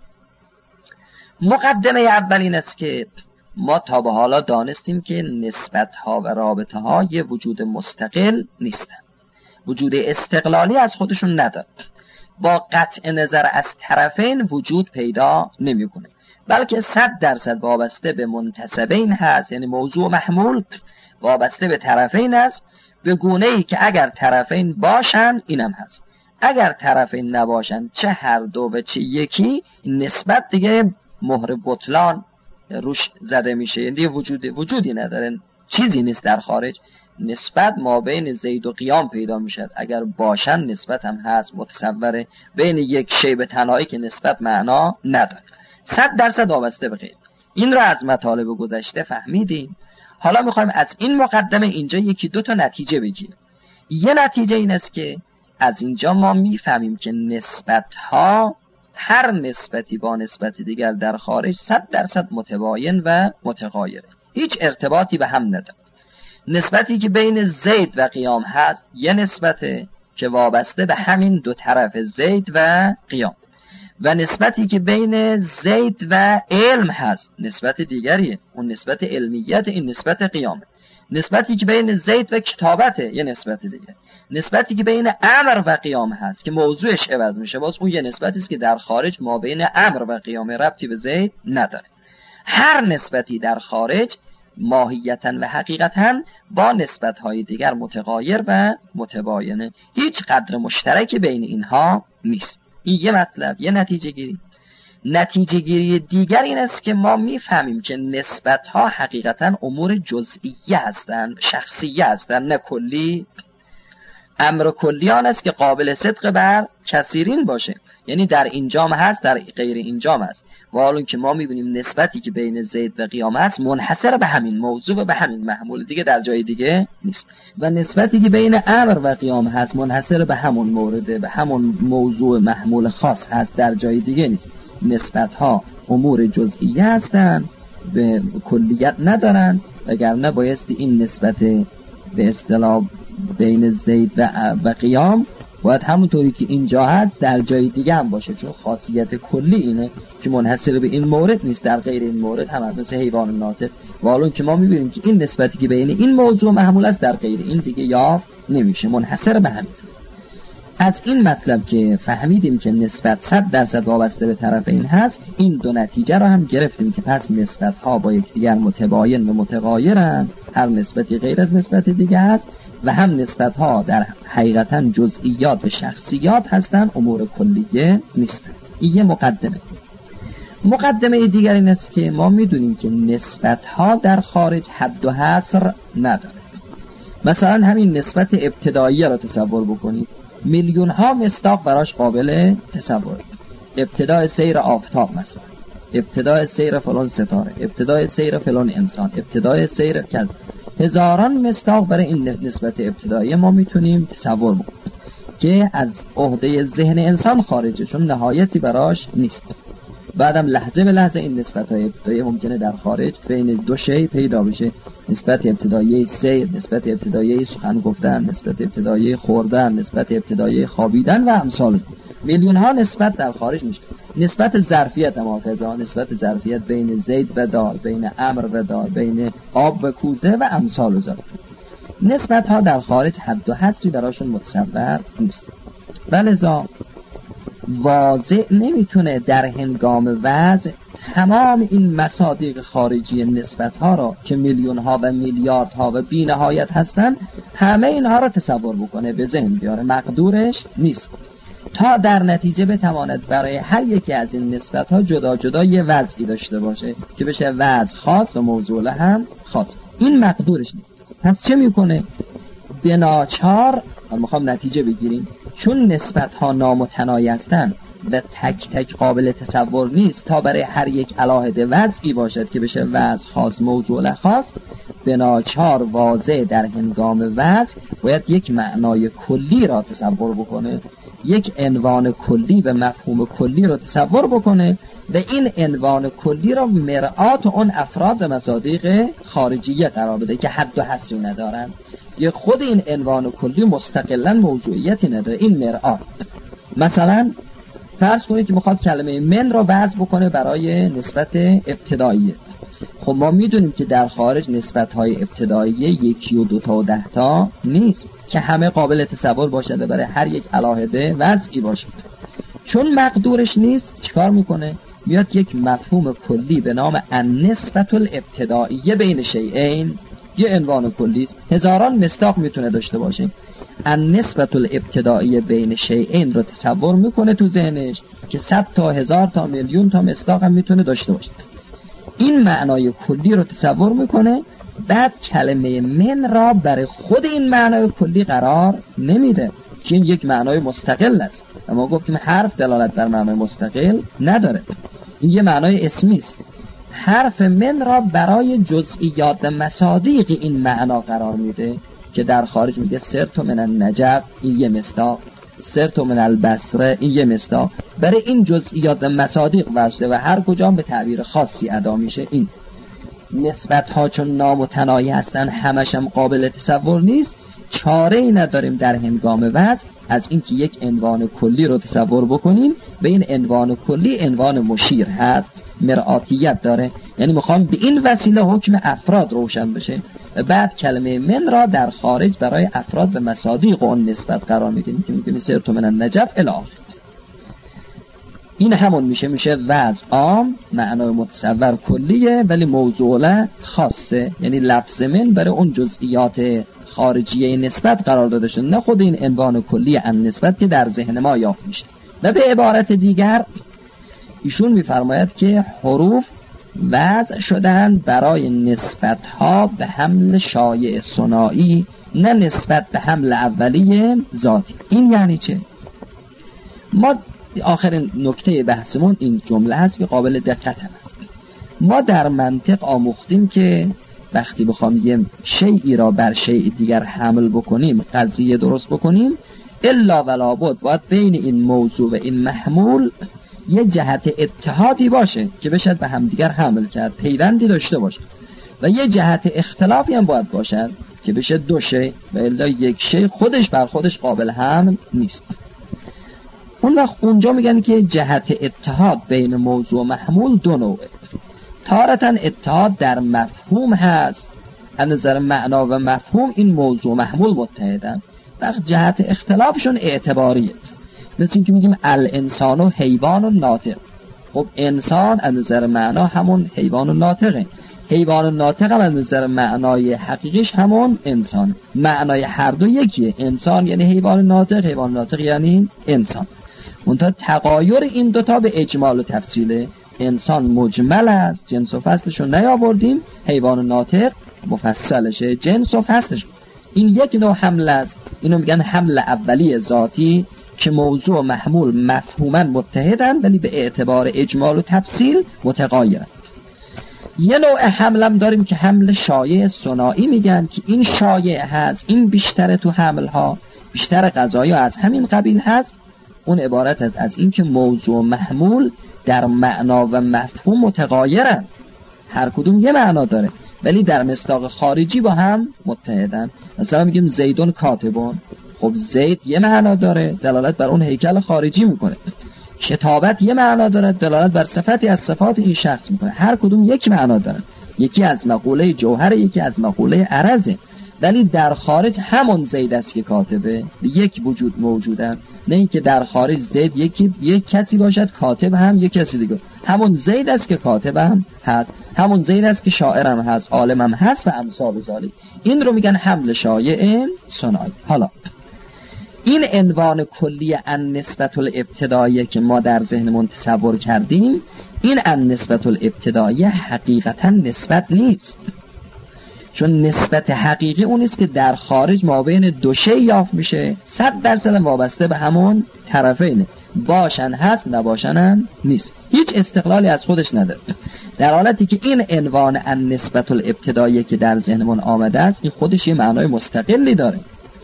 مقدمه اول این است که ما تا به حالا دانستیم که نسبت‌ها و رابطه‌ها یه وجود مستقل نیستن، وجود استقلالی از خودشون ندارن، با قطع نظر از طرفین وجود پیدا نمی‌کنه، بلکه 100% وابسته به منتسبین هست، یعنی موضوع محمول وابسته به طرفین است، به گونه‌ای که اگر طرفین باشن اینم هست، اگر طرفین نباشن چه هر دو و چه یکی، نسبت دیگه مهر بطلان روش زده میشه، یعنی وجودی نداره، چیزی نیست در خارج. نسبت ما بین زید و قیام پیدا میشد، اگر باشن نسبت هم هست، متصوره بین یک شی به تنهایی که نسبت معنا نداره، 100% وابسته به غیر. این رو از مطالب گذشته فهمیدیم. حالا میخوایم از این مقدمه اینجا یکی دو تا نتیجه بگیریم. یه نتیجه این است که از اینجا ما میفهمیم که نسبت ها، هر نسبتی با نسبتی دیگر در خارج 100% متباین و متغایره، هیچ ارتباطی به هم نداره. نسبتی که بین زید و قیام هست یه نسبته که وابسته به همین دو طرف زید و قیام، و نسبتی که بین زید و علم هست نسبت دیگریه، اون نسبت علمیت، این نسبت قیامه. نسبتی که بین زید و کتابته یه نسبت دیگه. نسبتی که بین امر و قیام هست که موضوعش عوض میشه، باز اون یه نسبتی است که در خارج ما بین امر و قیام ربطی به زید نداره. هر نسبتی در خارج ماهیتاً و حقیقتاً با نسبت‌های دیگر متغایر و متباینه، هیچ قدر مشترکی بین اینها نیست. این یه مطلب، یه نتیجه گیری. نتیجه گیری دیگر این است که ما میفهمیم که نسبت‌ها حقیقتاً امور جزئیه هستند، شخصیه هستند، نه کلی. امر کلی آن است که قابل صدق بر کثیرین باشه، یعنی در اینجام هست، در غیر اینجام هست. و حالا که ما میبینیم نسبتی که بین زید و قیام هست منحصر به همین موضوع و به همین محمول، دیگه در جای دیگه نیست. و نسبتی که بین امر و قیام هست منحصر به همون مورده، به همون موضوع محمول خاص هست، در جای دیگه نیست. نسبت ها امور جزئیه هستند، به کلیت ندارن، وگرنه بایستی این نسبت به اصطلاح بین زید و قیام باید همونطوری که اینجا هست در جای دیگه هم باشه، چون خاصیت کلی اینه که منحصر به این مورد نیست، در غیر این مورد هم مثل حیوان ناطق. و حالا که ما میبینیم که این نسبتی که بین این موضوع محمول است در غیر این دیگه یافت نمیشه، منحصر به همین. از این مطلب که فهمیدیم که نسبت 100% وابسته به طرفین هست، این دو نتیجه رو هم گرفتیم که پس نسبت ها با یکدیگر متباین و متغایرن، هر نسبتی غیر از نسبت دیگه هست، و هم نسبت ها در حقیقتا جزئیات و شخصیات هستن، امور کلیه نیستن. این یه مقدمه. مقدمه دیگر این است که ما میدونیم که نسبت ها در خارج حد و حصر نداره. مثلا همین نسبت ابتدایی را تصور بکنید، میلیون ها مصداق براش قابل تصور. ابتدای سیر آفتاب مثلا، ابتدای سیر فلان ستاره، ابتدای سیر فلان انسان، ابتدای سیر هزاران مصداق برای این نسبت ابتدایی ما میتونیم تصور بکنیم که از عهده ذهن انسان خارجه، چون نهایتی براش نیست. بعدم لحظه به لحظه این نسبت‌های ابتدایی ممکنه در خارج بین دو شی پیدا بشه، نسبت ابتدایی سیر، نسبت ابتدایی سخن گفتن، نسبت ابتدایی خوردن، نسبت ابتدایی خوابیدن و امثال. میلیون ها نسبت در خارج میشه. نسبت ظرفیت ماخذها، نسبت ظرفیت بین زید و دار، بین امر و دار، بین آب و کوزه و امثال و ذالک. نسبت ها در خارج حد و حصری براشون متصور نیست. ولذا واضح نمیتونه در هنگام وضع تمام این مصادیق خارجی نسبت ها را که میلیون ها و میلیارد ها و بی نهایت هستن همه اینها را تصور بکنه، به ذهن بیاره. مقدورش نیست تا در نتیجه بتواند برای هر یکی از این نسبت ها جدا جدا یه وضعی داشته باشه که بشه وضع خاص و موضوع هم خاص. این مقدورش نیست. پس چه میکنه؟ به ناچار میخوام نتیجه بگیریم، چون نسبت ها نامتناهی هستند و تک تک قابل تصور نیست تا برای هر یک علاهده وضعی باشد که بشه وضع خاص موضوع خاص، به ناچار واضح در هنگام وضع باید یک معنای کلی را تصور بکنه، یک عنوان کلی و مفهوم کلی را تصور بکنه و این عنوان کلی را مرآت اون افراد و مصادیق خارجیه قرار بده که حد و حصری ندارن. یه خود این عنوان کلی مستقلا موضوعیتی نداره، این مرآت. مثلا فرض کنید که میخواد کلمه من را وضع بکنه برای نسبت ابتدایی. خب ما میدونیم که در خارج نسبت‌های ابتدایی 1 و 2 تا و 10 تا نیست که همه قابل تصور باشد و برای هر یک علاهده وضعی باشد. چون مقدورش نیست چیکار میکنه؟ میاد یک مفهوم کلی به نام النسبة الابتدائیه بین شیئین، یه عنوان کلی است، هزاران مصداق میتونه داشته باشه. النسبة الابتدائیه بین شیئین رو تصور میکنه تو ذهنش که 100 تا 1000 تا میلیون تا مصداق هم میتونه داشته باشه. این معنای کلی رو تصور میکنه، بعد کلمه من را برای خود این معنای کلی قرار نمیده که این یک معنای مستقل است. اما گفتیم حرف دلالت بر معنای مستقل نداره، این یه معنای اسمی است. حرف من را برای جزئیات مصادیق این معنا قرار میده که در خارج میگه سرت من النجف، این یه مصداق، سرت من البصره، این یه مصداق. برای این جزئیات مصادیق وجده و هر کجا به تعبیر خاصی ادا میشه. این نسبت ها چون نامتناهی هستن همش هم قابل تصور نیست، چاره ای نداریم در هنگام وضع از اینکه یک عنوان کلی رو تصور بکنیم. به این عنوان کلی عنوان مشیر هست، مرآتیت داره، یعنی میخوام به این وسیله حکم افراد روشن بشه. بعد کلمه من را در خارج برای افراد و مصادیق اون نسبت قرار میدیم که میگه سرت من النجف الی آخر. این همون میشه وضع عام، معنای متصور کلیه ولی موضوع خاصه، یعنی لفظ من برای اون جزئیات خارجیه نسبت قرار داده شده، نه خود این عنوان کلی ان نسبت که در ذهن ما یافت میشه. و به عبارت دیگر ایشون میفرماید که حروف وضع شدن برای نسبت ها به حمل شایع ثنایی، نه نسبت به حمل اولیه ذاتی. این یعنی چه؟ ما آخرین نکته بحثمون این جمله هست که قابل دقت هست. ما در منطق آموختیم که وقتی بخوام یه شیئی را بر شیء دیگر حمل بکنیم، قضیه درست بکنیم، الا ولا بد باید بین این موضوع و این محمول یه جهت اتحادی باشه که بشد به هم دیگر حمل کرد، پیوندی داشته باشه، و یه جهت اختلافی هم باید باشد که بشه دو شی و الا یک شی خودش بر خودش قابل حمل نیست. اون وقت اونجا میگن که جهت اتحاد بین موضوع و محمول دو نوعه. تارتاً اتحاد در مفهوم هست، از نظر معنا و مفهوم این موضوع و محمول متحدن، وقت جهت اختلافشون اعتباریه. مثل این که میگیم الانسان و حیوان و ناطق. خب انسان از نظر معنا همون حیوان و ناطقه، حیوان و ناطق هم از نظر معنای حقیقیش همون انسان. معنای هر دو یکیه، انسان یعنی حیوان ناطق، حیوان ناطق یعنی انسان. منتها تغایر این دوتا به اجمال و تفصیله. انسان مجمل است، جنس و فصلشو نیاوردیم، حیوان ناطق مفصلشه، جنس و فصلش. این یک نوع حمل است، اینو میگن حمل اولی ذاتی که موضوع و محمول مفهوما متحدن ولی به اعتبار اجمال و تفصیل متغایرن. یه نوع حملم داریم که حمل شایع ثنایی میگن که این شایع هست، این بیشتر تو حملها، بیشتر قضایا از همین قبیل هست. اون عبارت از این که موضوع و محمول در معنا و مفهوم متغایرن، هر کدوم یه معنا داره ولی در مصداق خارجی با هم متحدن. مثلا میگیم زیدون کاتبون، خب زید یه معنا داره، دلالت بر اون هیکل خارجی میکنه. کتابت یه معنا داره، دلالت بر صفتی از صفات این شخص میکنه. هر کدوم یک معنا داره، یکی از مقوله جوهر، یکی از مقوله عرضه، ولی در خارج همون زید است که کاتبه، یک وجود موجودن. نه اینکه در خارج زید یک کسی باشد، کاتب هم یک کسی دیگه. همون زید است که کاتب هم هست، همون زید است که شاعر هم هست، عالم هم هست و امثال ذالک. این رو میگن حمل شایع ثنایی. حالا این عنوان کلی النسبة الابتدائیه که ما در ذهنمون تصور کردیم، این النسبة الابتدائیه حقیقتا نسبت نیست، چون نسبت حقیقی اون است که در خارج ما بین دو شی یافت میشه، 100% وابسته به همون طرفینه، باشن هست نباشن هم نیست، هیچ استقلالی از خودش نداره. در حالتی که این عنوان النسبة الابتدائیه که در ذهنمون آمده است، این خودش یه معنای مستقلی داره.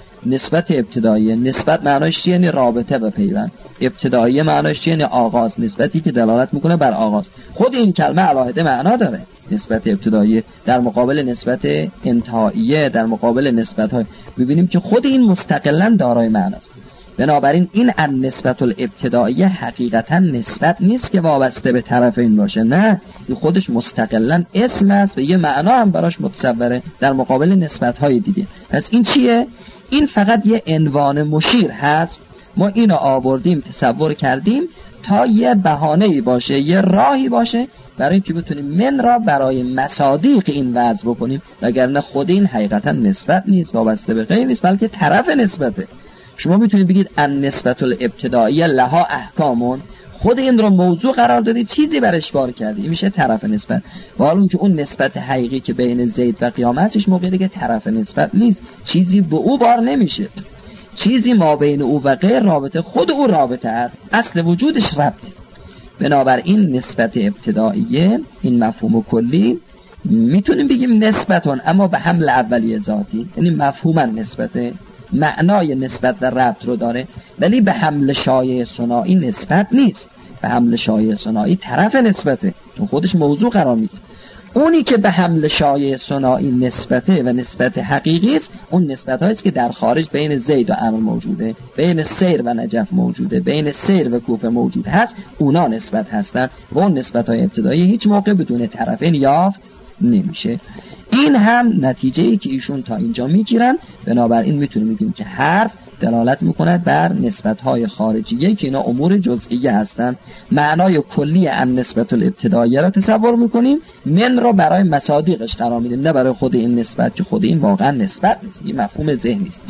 نسبت ابتداییه، نسبت معناش چیه؟ یعنی رابطه و پیوند. ابتداییه معناش چیه؟ یعنی آغاز، نسبتی که دلالت میکنه بر آغاز. خود این کلمه علاهده معنا داره، نسبت ابتداییه در مقابل نسبت انتهاییه، در مقابل نسبت های، ببینیم که خود این مستقلا دارای معناست. بنابراین این النسبة الابتدائیه حقیقتا نسبت نیست که وابسته به طرفین باشه، نه، این خودش مستقلا اسم است و یه معنا هم براش متصوره در مقابل نسبت های دیگه. پس این چیه؟ این فقط یه عنوان مشیر هست، ما اینو آوردیم تصور کردیم تا یه بهانه‌ای باشه، یه راهی باشه برای اینکه بتونیم من را برای مصادیق این وضع بکنیم، وگرنه خود این حقیقتا نسبت نیست، وابسته به غیر نیست، بلکه طرف نسبته. شما میتونید بگید النسبة الابتدائیه لها احکامون، خود این رو موضوع قرار دادی، چیزی برش بار کردی، میشه طرف نسبت. و حالا اون که اون نسبت حقیقی که بین زید و قیامتش موقعی که طرف نسبت نیست، چیزی به او بار نمیشه، چیزی ما بین او و غیر رابطه، خود او رابطه است، اصل وجودش ربطه. بنابراین نسبت ابتدائیه این مفهوم کلی میتونیم بگیم نسبتون، اما به حمل اولیه ذاتی، یعنی مفهوما نسبته، معنای نسبت و ربط رو داره، ولی به حمل شایع ثنایی نسبت نیست. به حمل شایع ثنایی طرف نسبته، چون خودش موضوع قرار میده. اونی که به حمل شایع ثنایی نسبته و نسبت حقیقی است، اون نسبت هاییست که در خارج بین زید و عمرو موجوده، بین سیر و نجف موجوده، بین سیر و کوفه موجود هست، اونا نسبت هستن و اون نسبت های ابتدایی هیچ موقع بدون طرفین یافت نمیشه. این هم نتیجه‌ای که ایشون تا اینجا میگیرن. بنابراین میتونیم بگیم که حرف دلالت میکند بر نسبت‌های خارجیه که اینا امور جزئیه هستند. معنای کلی النسبة الابتدائیه را تصور میکنیم، من را برای مصادیقش قرار میدیم، نه برای خود این نسبت که خود این واقعا نسبت نیست، این مفهوم ذهنی است.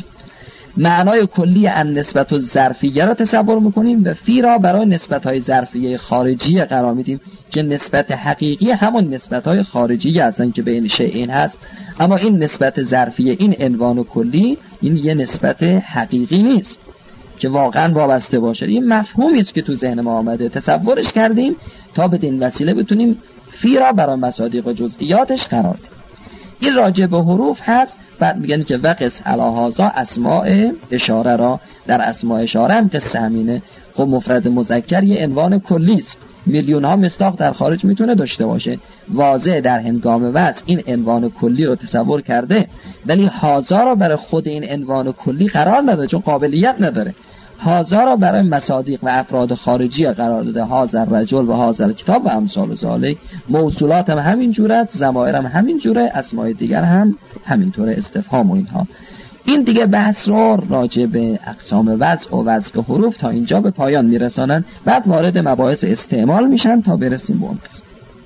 معنای کلی النسبة الظرفیه را تصور میکنیم و فی را برای نسبت‌های ظرفیه خارجیه قرار میدیم که نسبت حقیقی همون نسبت‌های خارجیه هستن که بین شیئین هست. اما این نسبت ظرفیه، این عنوان کلی، این یه نسبت حقیقی نیست که واقعا وابسته باشه. این مفهومی است که تو ذهن ما آمده، تصورش کردیم تا بدین وسیله بتونیم فی را برای مصادیق و جزئیاتش قرار بدیم. این راجع به حروف هست. بعد میگن که وقس علاهازا اسماء اشاره را، در اسماء اشاره هم قصه همینه. خب مفرد مذکر یه عنوان کلی است، میلیون ها مصداق در خارج میتونه داشته باشه. واضح در هنگام وضع این عنوان کلی رو تصور کرده، ولی هازا را برای خود این عنوان کلی قرار نداده، چون قابلیت نداره. هازا را برای مصادیق و افراد خارجی قرار داده، هازا الرجل و هازا الکتاب و امثال ذالک. موصولات هم همین جوره، ضمایر هم همین جوره، اسماء دیگر هم همینطوره، استفهام و اینها. این دیگه بحث رو راجع به اقسام وضع و وضع حروف تا اینجا به پایان میرسانن، بعد وارد مباحث استعمال میشن تا برسیم به اون قسم.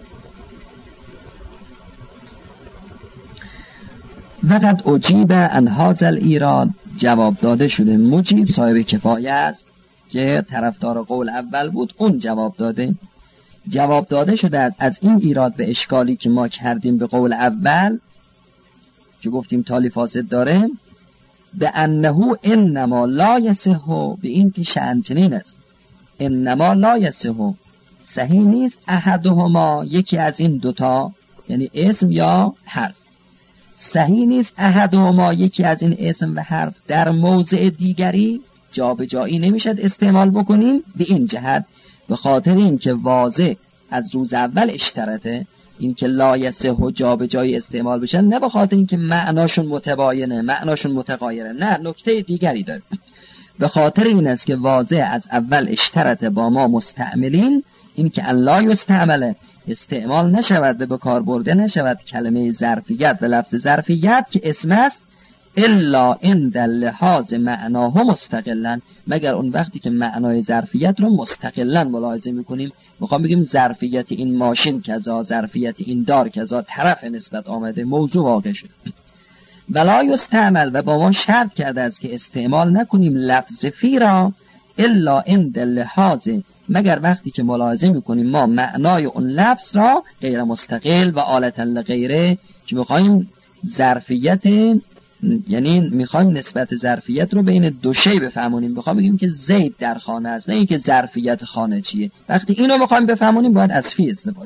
وقد اجیب عن هذا الایراد، جواب داده شده. مجیب صاحب کفایه است که طرفدار قول اول بود، اون جواب داده شده از این ایراد به اشکالی که ما کردیم به قول اول که گفتیم تالی فاسد داره، به انه انما لا یصح، به این که شأن چنین است، انما لا یصح، صحیح نیست، احدهما، یکی از این دوتا، یعنی اسم یا حرف. صحیح نیست احدهما یکی از این اسم و حرف در موضع دیگری جابجایی نمیشد استعمال بکنیم، به این جهت به خاطر اینکه واضح از روز اول اشترطه اینکه لا یصح جابجایی استعمال بشن، نه به خاطر اینکه معناشون متباینه، معناشون متغایره، نه نکته دیگری داره. به خاطر این است که واضح از اول اشترطه با ما مستعملین اینکه لا یستعمله استعمال نشود و به کار برده نشود کلمه ظرفیت و لفظ ظرفیت که اسم است الا عند لحاظ معناه مستقلا، مگر اون وقتی که معنای ظرفیت رو مستقلا ملاحظه میکنیم. میخوام بگیم ظرفیت این ماشین کذا، ظرفیت این دار کذا، طرف نسبت آمده، موضوع واقع شد. ولا یستعمل و با ما شرط کرده است که استعمال نکنیم لفظ فی را الا عند لحاظ، مگر وقتی که ملاحظه میکنیم ما معنای اون لفظ را غیر مستقل و آلتا لغیره، که میخوایم ظرفیت، یعنی میخوایم نسبت ظرفیت رو بین دو شی بفهمونیم. میخوایم بگیم که زید در خانه است، نه اینکه ظرفیت خانه چیه. وقتی اینو میخوایم بفهمونیم باید از فی استفاده.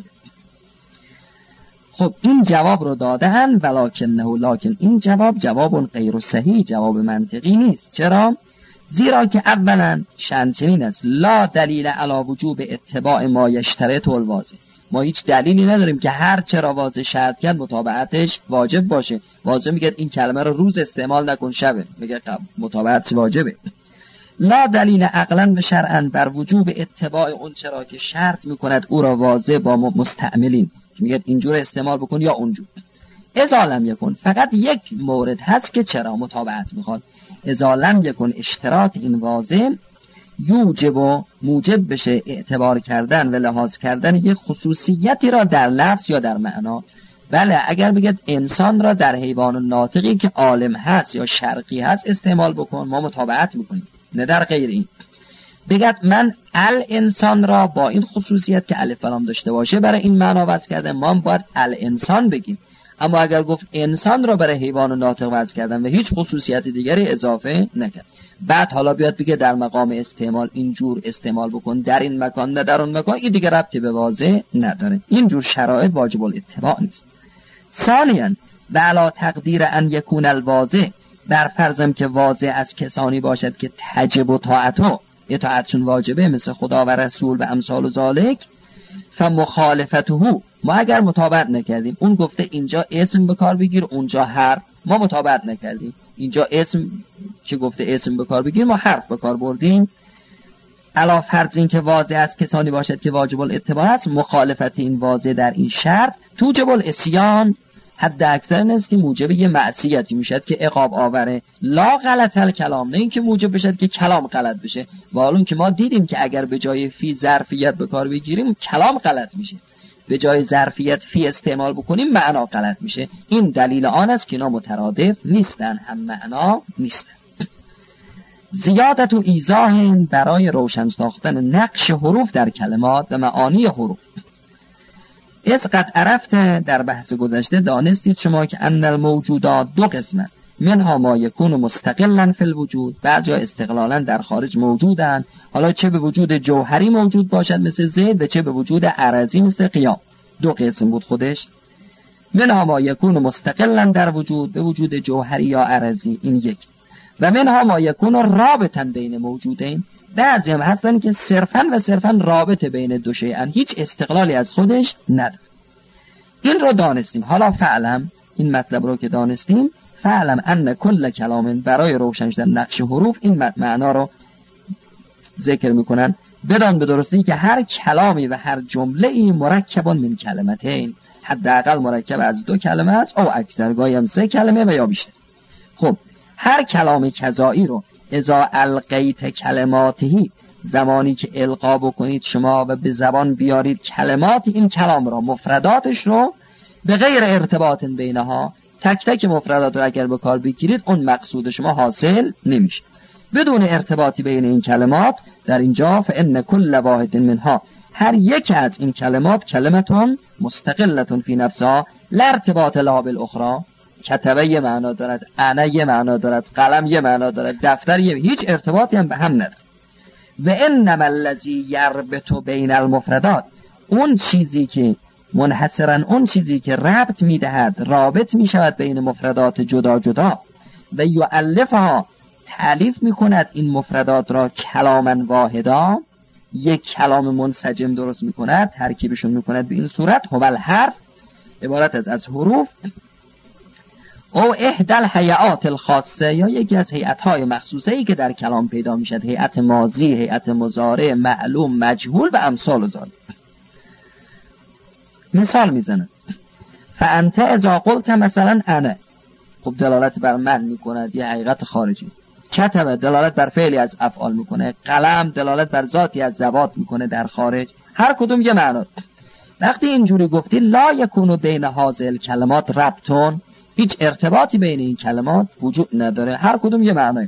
خب این جواب رو دادن، لکن این جواب غیر صحیح، جواب منطقی نیست. چرا؟ زیرا که اولا شأن چنین است لا دلیل علی وجوب اتباع ما یشترط الواضح. ما هیچ دلیلی نداریم که هر چرا واضح شرط کرد متابعتش واجب باشه. واضح میگه این کلمه رو روز استعمال نکن، شبه میگه متابعت واجبه. لا دلیل عقلا و شرعا بر وجوب اتباع اون چرا که شرط میکند او را واضح با مستعملین، که میگه اینجور استعمال بکن یا اونجور. اذا لم یکن، فقط یک مورد هست که چرا متابعت میخواد. اذا لم یکن اشتراط این واضح یوجب و موجب بشه اعتبار کردن و لحاظ کردن یک خصوصیتی را در لفظ یا در معنا. بله اگر بگید انسان را در حیوان ناطقی که عالم هست یا شرقی هست استعمال بکن، ما متابعت میکنیم، نه در غیر این. بگید من الانسان را با این خصوصیت که الف لام داشته باشه برای این معنا وضع کرده، ما باید الانسان بگیم. اما اگر گفت انسان را برای حیوان ناطق وضع کردن و هیچ خصوصیت دیگری اضافه نکرد، بعد حالا بیاد بگه در مقام استعمال اینجور استعمال بکن، در این مکان نه در اون مکان، این دیگه ربطی به واضح نداره. اینجور شرایط واجب الاتباع نیست. ثانیاً و علی تقدیر ان یکون الواضح، بر فرضم که واضح از کسانی باشد که تجب طاعتو، اطاعتشون واجبه مثل خدا و رسول و امثال و ذالک، فمخالفته، ما اگر مطابقت نکردیم، اون گفته اینجا اسم به کار بگیر اونجا حرف، ما مطابقت نکردیم، اینجا اسم که گفته اسم به کار بگیر ما حرف به کار بردیم، علا فرض این که واضح از کسانی باشد که واجب الاتباع است، مخالفت این واضح در این شرط توجب الاسیان، حد اکثر نیست که موجب یه معصیتی میشد که عقاب آوره. لا غلط الکلام، نه این که موجب بشد که کلام غلط بشه. و حالا که ما دیدیم که اگر به جای فی ظرفیت به کار بگیریم کلام غلط میشه، به جای ظرفیت فی استعمال بکنیم معنا غلط میشه. این دلیل آن است که اینا مترادف نیستن، هم معنا نیستن. زیادت و ایضاح برای روشن ساختن نقش حروف در کلمات و معانی حروف. از قد عرفت، در بحث گذشته دانستید شما که ان الموجودات دو قسمه، منها ما یکون مستقلا فی الوجود، بعضیا استقلالا در خارج موجودن، حالا چه به وجود جوهری موجود باشد مثل زید و چه به وجود عرضی مثل قیام. دو قسم بود خودش. منها ما یکون مستقلا در وجود، به وجود جوهری یا عرضی، این یک. و منها ما یکون رابطا بین موجودین، بعضی هم هستن که صرفاً رابطه بین دو شیئن، هیچ استقلالی از خودش نداره. این رو دانستیم. حالا فعلم، این مطلب رو که دانستیم، فعلم ان کل کلام، برای روشن شدن نقش حروف این معنا رو ذکر میکنن. بدان به درستی که هر کلامی و هر جمله‌ای مرکب من کلمتین، حداقل مرکب از دو کلمه است او اکثر، گاهی هم سه کلمه و یا بیشتر. خب هر کلام کذایی رو اذا القیت کلماتی، زمانی که القا بکنید شما و به زبان بیارید کلمات این کلام را، مفرداتش رو، به غیر ارتباط بینها، تک تک مفردات رو اگر به کار بگیرید اون مقصود شما حاصل نمیشه. بدون ارتباطی بین این کلمات در اینجا فان کل واحد منها، هر یک از این کلمات کلمتون مستقلتون فی نفسها، لا ارتباط لا بالاخرى. کتبه یه معنا دارد، انا یه معنا دارد، قلم یه معنا دارد، دفتر یه، هیچ ارتباطی هم به هم نداره. و انما الذی یربط بین المفردات، اون چیزی که منحصرا اون چیزی که ربط میدهد، رابط میشود بین مفردات جدا جدا و یؤلفها تألیف میکند این مفردات را کلاما واحدا، یک کلام منسجم درست میکند، ترکیبشون میکند به این صورت. هو الحرف عبارت از حروف او احدى الهیئات الخاصه، یا یکی از هیئت‌های مخصوصه ای که در کلام پیدا میشد، هیئت ماضی، هیئت مضارع، معلوم، مجهول و امثال ذلک. مثال میزنه فانت اذا قلت مثلا انا، خب دلالت بر من میکند، یه حقیقت خارجی. کتب دلالت بر فعلی از افعال میکنه. قلم دلالت بر ذاتی از ذوات میکنه در خارج. هر کدوم یه معنا. وقتی اینجوری گفتی لا یکونو بین هذه الکلمات ربطون، هیچ ارتباطی بین این کلمات وجود نداره، هر کدوم یه معنی.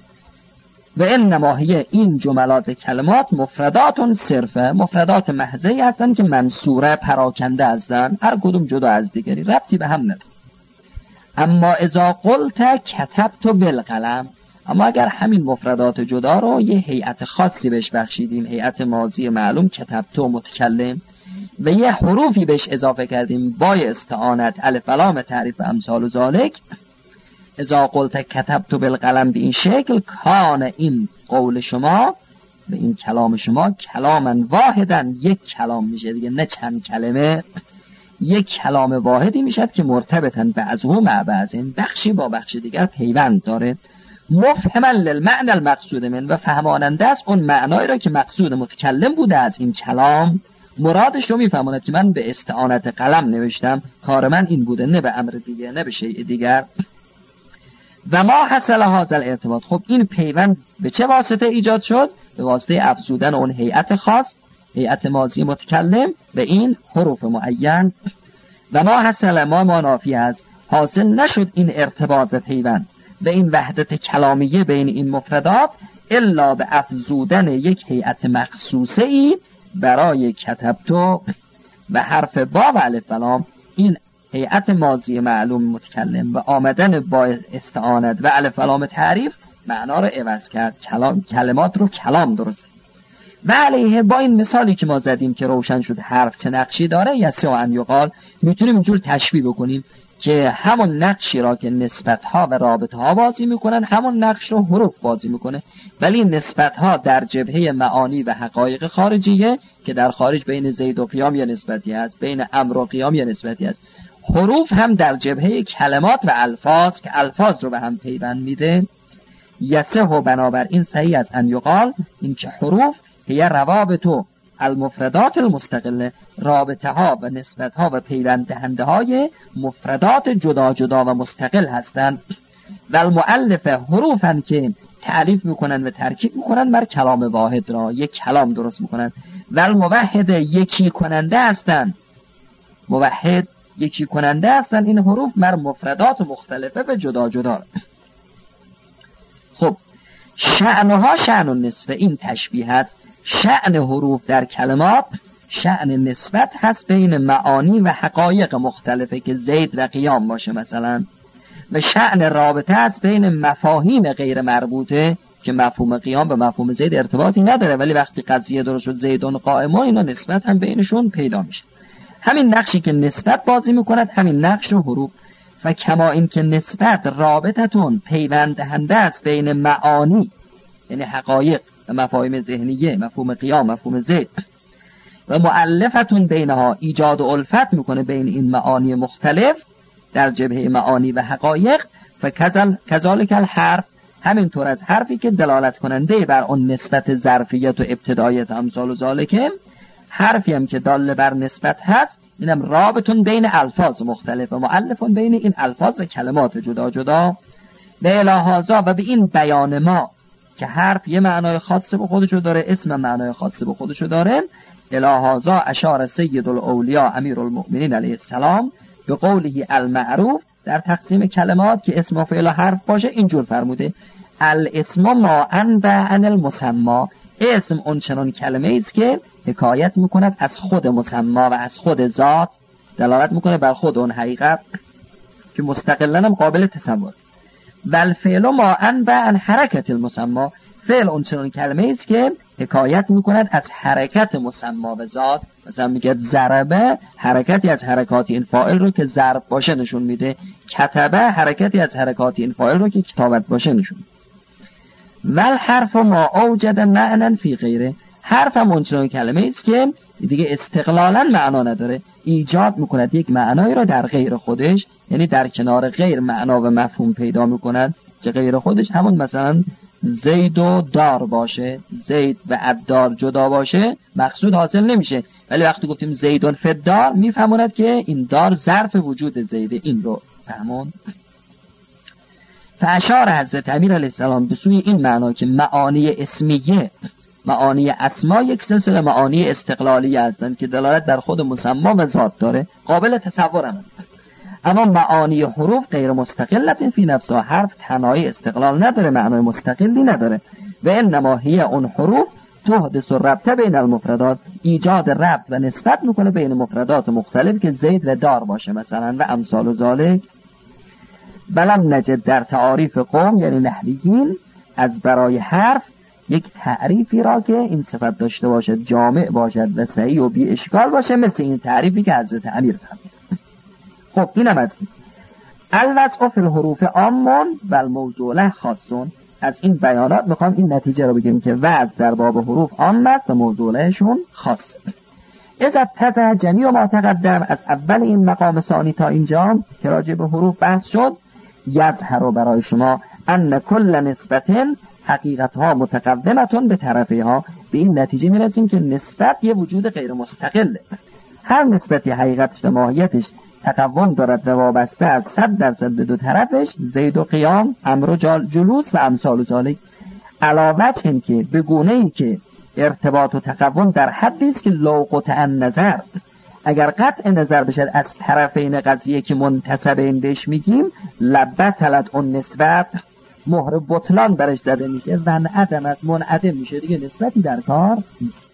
و انما هی این جملات کلمات مفردات صرفه، مفردات محضی هستن که منصوره، پراکنده هستن، هر کدوم جدا از دیگری، ربطی به هم نداره. اما اذا قلت کتبت بالقلم، اما اگر همین مفردات جدا رو یه هیئت خاصی بهش بخشیدیم، هیئت ماضی معلوم کتبت متکلم، و یه حروفی بهش اضافه کردیم با استعانت الف لام تعریف و امثال ذلک، اذا قلت کتبت بالقلم، به این شکل کان این قول شما به این کلام شما کلاما واحدا، یک کلام میشه دیگه، نه چند کلمه، یک کلام واحدی میشد که مرتبطن بعضه مع بعض، بخشی با بخش دیگر پیوند داره، مفهما للمعنى المقصود من، و فهماننده است اون معنایی را که مقصود متکلم بوده از این کلام، مرادش رو میفهماند که من به استعانت قلم نوشتم، کار من این بوده، نه به امر دیگه، نه به شیء دیگر. و ما حصل هذا الارتباط، خب این پیوند به چه واسطه ایجاد شد؟ به واسطه افزودن اون هیئت خاص، هیئت ماضی متکلم به این حروف معین. و ما حصل ما نافی است، حاصل نشد این ارتباط و پیوند به این وحدت کلامیه بین این مفردات الا به افزودن یک هیئت مخصوصه ای برای کتبتو و حرف با و الف و لام، این هیئت ماضی معلوم متکلم و آمدن با استعانت و الف و لام تعریف معنا رو عوض کرد، کلمات رو کلام درست. و علیه با این مثالی که ما زدیم که روشن شد حرف چه نقشی داره، یسع ان یقال، میتونیم اینجور تشبیه بکنیم که همون نقشی را که نسبت‌ها و رابطه‌ها بازی میکنن، همون نقش رو حروف بازی میکنه، ولی نسبت‌ها در جبهه معانی و حقایق خارجیه که در خارج بین زید و قیام یه نسبتی هست، بین امر و قیام یه نسبتی هست. حروف هم در جبهه کلمات و الفاظ که الفاظ رو به هم پیوند میده. یسه و بنابر این صحیح از ان یقال، این که حروف هی روابطو المفردات المستقله، رابطه ها و نسبت ها و پیوند دهنده های مفردات جدا جدا و مستقل هستند. و المؤلف حروفن که تعلیف میکنن و ترکیب میکنن بر کلام واحد را، یک کلام درست میکنن. و الموحد یکی کننده هستند، موحد یکی کننده هستند این حروف بر مفردات مختلفه و جدا جدا. خب شأنها شأن النسبه، این تشبیه هست. شأن حروف در کلمات شأن نسبت هست بین معانی و حقایق مختلفه که زید و قیام باشه مثلا، و شأن رابطه هست بین مفاهیم غیر مربوطه که مفهوم قیام به مفهوم زید ارتباطی نداره، ولی وقتی قضیه درست شد زیدون قائمون، اینا نسبت هم بینشون پیدا میشه. همین نقشی که نسبت بازی میکند همین نقش و حروف. و کما این که نسبت رابطتون پیوند دهنده است بین معانی یعنی حقایق و مفاهیم ذهنیه، مفهوم قیام، مفهوم زید، و مؤلفتون بینها ایجاد و الفت میکنه بین این معانی مختلف در جبهه معانی و حقایق. فکذالک الحرف، همینطور از حرفی که دلالت کننده بر اون نسبت ظرفیت و ابتدایت امثال و ذالکه، حرفی هم که دال بر نسبت هست، اینم رابطون بین الفاظ مختلف و مؤلفون بین این الفاظ و کلمات جدا جدا. به الهازا و به این بیان ما که حرف یه معنای خاص به خودشو داره، اسم معنای خاص به خودشو داره، الهازا اشار سید الاولیاء امیر المؤمنین علیه السلام به قوله المعروف در تقسیم کلمات که اسم و فعل و حرف باشه اینجور فرموده: الاسم ما انبع عن المسما، اسم اون چنان کلمه است که حکایت میکند از خود مسما و از خود ذات، دلالت میکنه بر خود اون حقیقت که مستقلاً هم قابل تصور. و الفعل ما انبع عن حرکت المسما، فعل اون چنان کلمه است که حکایت میکند از حرکت مسما و ذات، مثلا میگه ضربه حرکتی از حرکات این فاعل رو که ضرب باشه نشون میده، کتبه حرکتی از حرکات این فاعل رو که کتابت باشه نشون میده. ول حرف ما اوجد معنی فی غیره، حرف هم اونچنان کلمه است که دیگه استقلالا معنا نداره، ایجاد میکند یک معنایی را در غیر خودش، یعنی در کنار غیر معنا و مفهوم پیدا میکند که غیر خودش همون مثلا زید و دار باشه، زید و الدار جدا باشه مقصود حاصل نمیشه، ولی وقتی گفتیم زیدون فدار میفهموند که این دار ظرف وجود زیده، این رو فهمون. فاشار حضرت امیر علیه السلام به سوی این معنا که معانی اسمیه، معانی اسما یک سلسله معانی استقلالی هستند که دلالت در خود مسما و ذات داره، قابل تصور هم. اما معانی حروف غیر مستقلت فی نفسها، حرف تنهایی استقلال نداره، معنای مستقلی نداره. و انما هی اون حروف تحدث الربط بین المفردات، ایجاد ربط و نسبت میکنه بین مفردات مختلف که زید و دار باشه مثلا و امثال و ذالک. بلم نجد در تعاریف قوم یعنی نحویین از برای حرف یک تعریفی را که این صفت داشته باشد، جامع باشد و صحیح و بی اشکال باشه، مثل این تعریفی که حضرت امیر فرمود. خب اینم از این الوضع فی الحروف عامون و الموضوع له خاصون. از این بیانات میخوام این نتیجه رو بگیریم که وضع در باب حروف عام است و موضوع لهشون خاصه. اذا تزه جمیع ما تقدم، از اول این مقام ثانی تا اینجا که راجع به حروف بحث شد، یظهر برای شما ان کل نسبت حقیقتها متقدمتون به طرفها. به این نتیجه میرسیم که نسبت یه وجود غیر مستقله، هر نسبتی حقیقتش و ماهیتش تقوم دارد و وابسته از 100% به دو طرفش، زید و قیام، امر و جلوس و امثال و ذالک، علاوه هم که به گونه‌ای که ارتباط و تقوم در حدی است که لو قطع نظر، اگر قطع نظر بشد از طرفین قضیه که منتسبین بهش میگیم، لبطلت اون نسبت، مهر بطلان برش زده میشه و انعدمت منعدم میشه، دیگه نسبتی در کار نیست.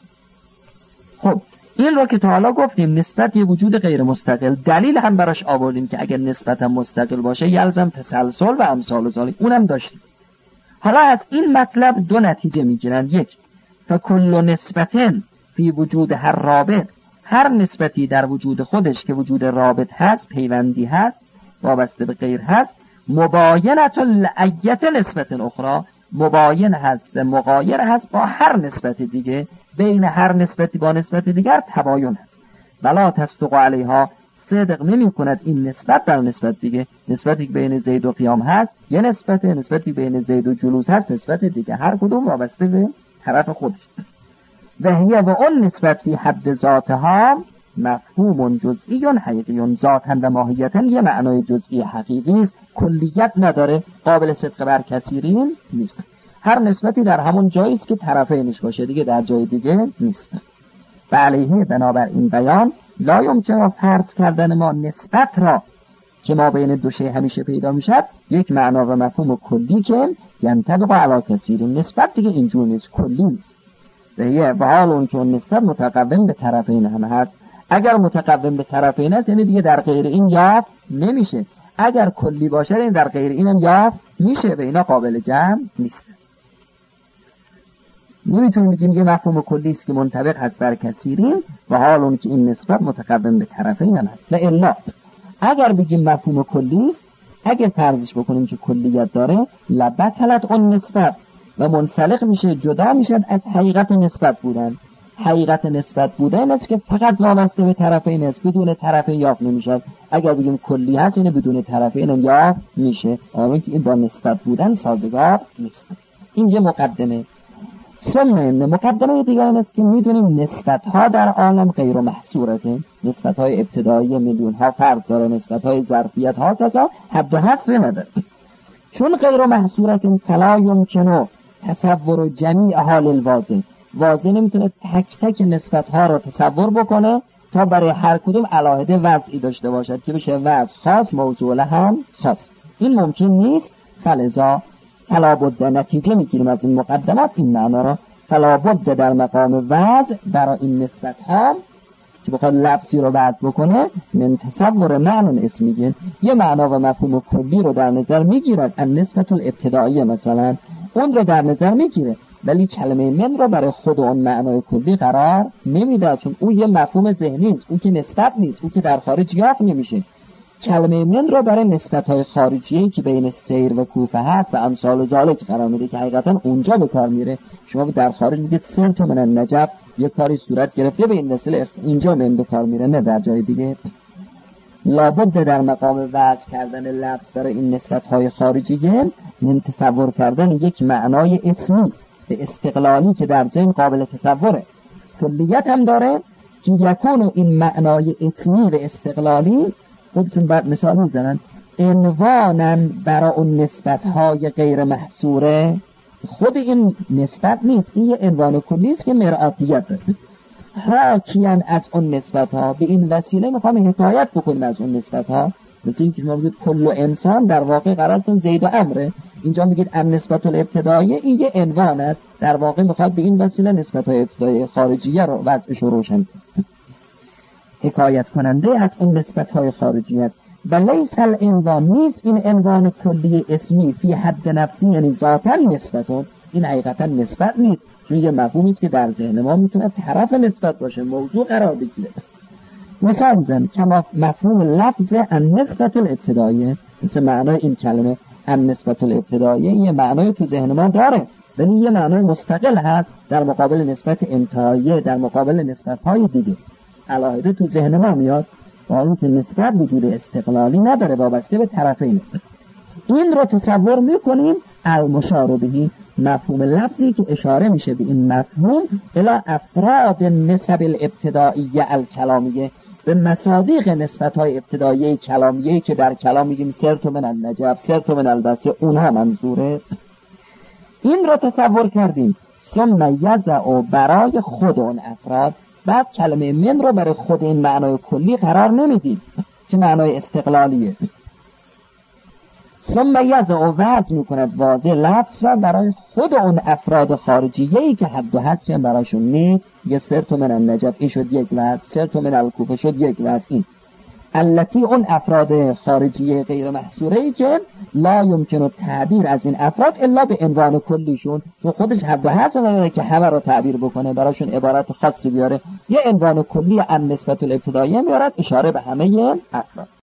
خب این رو که تا حالا گفتیم نسبت یه وجود غیر مستقل، دلیل هم براش آوردیم که اگر نسبت هم مستقل باشه یلزم تسلسل و امثال و ذالک، اونم داشتیم. حالا از این مطلب دو نتیجه میگیرن. یک، فکل نسبت فی وجود هر رابط، هر نسبتی در وجود خودش که وجود رابط هست، پیوندی هست، وابسته به غیر هست، مباینت لایت نسبت اخرى، مباین هست و مغایر هست با هر نسبت دیگه، بین هر نسبتی با نسبت دیگر تباین هست. ولا تصدق علیها، صدق نمی کند این نسبت در نسبت دیگه. نسبتی که بین زید و قیام هست یه نسبت، نسبتی بین زید و جلوس هست نسبت دیگه، هر کدوم وابسته به طرف خودش. و هی و اون نسبت فی حد ذاتها مفهوم جزئی حقیقی، ذاتاً و ماهیتاً یه معنای جزئی حقیقی است، کلیت نداره، قابل صدق بر کثیرین نیست. هر نسبتی در همون جایی است که طرفینش باشه، دیگه در جای دیگه نیست. و علیه بنابر این بیان لا یمکن فرض کردن ما نسبت را که ما بین دو شی همیشه پیدا میشد یک معنا و مفهوم کلی که ینطبق علی کثیرین، نسبت دیگه اینجور نیست، کلی نیست. و حال اون چون نسبت متقوم به طرفین هم هست، اگر متقوم به طرفین است یعنی دیگه در غیر این یافت نمیشه، اگر کلی باشه این در غیر اینم یافت میشه، به اینا قابل جمع نیست. نمیتونیم بگیم یه مفهوم کلی است که منطبق هست بر کثیرین و حال اون که این نسبت متقوم به طرفین هم هست. نه الا اگر بگیم مفهوم کلی است، اگر فرضش بکنیم که کلیت داره، لبطلت اون نسبت و منسلخ میشه، جدا میشه از حقیقت نسبت بودن. حقیقت نسبت بودن است که فقط وابسته به طرفین است، بدون طرفین یافت نمیشه. اگر بگیم کلی هست یعنی بدون طرفین یافت میشه، اما که این با نسبت بودن سازگار نیست. این یه مقدمه. مقدمه دیگه این است که میدونیم نسبت ها در عالم غیر محصورته، نسبت های ابتدایی میلیون ها فرق داره، نسبت های ظرفیت ها کذا حد و حصر نداره. چون غیر محصورته فلا یمکنه تصور جمیع حال الواضح، واضح نمیتونه تک تک نسبت ها رو تصور بکنه تا برای هر کدوم علاهده وضعی داشته باشد که بشه وضع خاص، موضوع هم خاص. این ممکن نیست. فلذا فلا بد، نتیجه میگیریم از این مقدمات این معنا را، فلا بد در مقام وضع برای این نسبت ها که بخواد لفظی رو وضع بکنه، من تصور معنی اسمیه، یه معنا و مفهوم کلی رو در نظر میگیرد، ان نسبت الابتدایی مثلا اون رو در نظر میگیره، ولی کلمه من رو برای خود اون معنای کلی قرار نمیده، چون او یه مفهوم ذهنی است، او که نسبت نیست، او که در خارج یافت نمیشه. کلمه من رو برای نسبت‌های خارجیه که بین سیر و کوفه هست و امثال ذالک قرار میده که حقیقتا اونجا به کار میره. شما در خارج میگید سرت من النجف، یه کاری صورت گرفته به این وسیله، اینجا من به کار میره، نه در جای دیگه. لابد در مقام وضع کردن لفظ برای این نسبت‌های خارجیه من تصور کردن یک معنای اسمی به استقلالی که در ذهن قابل تصوره. کلیت هم داره که یکون این معنای اسمی به استقلالی، خودشون بعد مثال میزنن، عنوانن برای اون نسبت‌های غیر محصوره. خود این نسبت نیست، این یه عنوان کلی است که مرآتیت داره. حاکیان از اون نسبت‌ها، به این وسیله میخوام حکایت بکنیم از اون نسبت‌ها. مثل اینکه شما بگید کل انسان، در واقع قرار است زید و عمره، اینجا میگید النسبت الابتداییه، این یه عنوان است، در واقع میخواد به این وسیله نسبت‌های ابتدایی خارجیه رو وضعش رو روشن حکایت کننده از اون نسبت‌های خارجی است. و لیس العنوان، نیست این عنوان کلی اسمی فی حد نفسی، یعنی ذاتاً نسبتون، این حقیقتا نسبت نیست، چون یه مفهومی است که در ذهن ما میتونه طرف نسبت باشه، موضوع قرار بگیره. مثال میزنم کما مفهوم لفظ النسبت الابتداییه، مثل معنای این کلمه النسبت الابتداییه، یه معنای تو ذهن ما داره ولی یه معنای مستقل هست در مقابل نسبت انتهاییه، در مقابل نسبت‌های دیگه علاهده تو ذهن ما میاد، با اینکه نسبت وجود استقلالی نداره، وابسته به طرفین. این رو تصور میکنیم المشار بهی، مفهوم لفظی که اشاره میشه به این مفهوم الی افراد نسب الابتدائیه الکلامیه، به مصادیق نسبت‌های ابتداییه کلامیه که در کلام میگیم سرت من النجف، سرت من البصره، اونها منظوره. این رو تصور کردیم. ثم یضع برای خود اون افراد، بعد کلمه من رو برای خود این معنای کلی قرار نمیدیم که معنای استقلالیه. ثم یضع وضع میکند واضح لفظ را برای خود اون افراد خارجیه‌ای که حد و حصری هم برایشون نیست. یه سرت من النجف، این شد یک وضع، سرت من الکوفه شد یک وضع. این التی اون افراد خارجیه غیر محصوره‌ای که لا یمکن تعبیر از این افراد الا به عنوان کلیشون، چون خودش حد و حصر نداره که همه رو تعبیر بکنه، براشون عبارت خاصی بیاره، یه عنوان کلی النسبت الابتداییه میارد اشاره به همه افراد.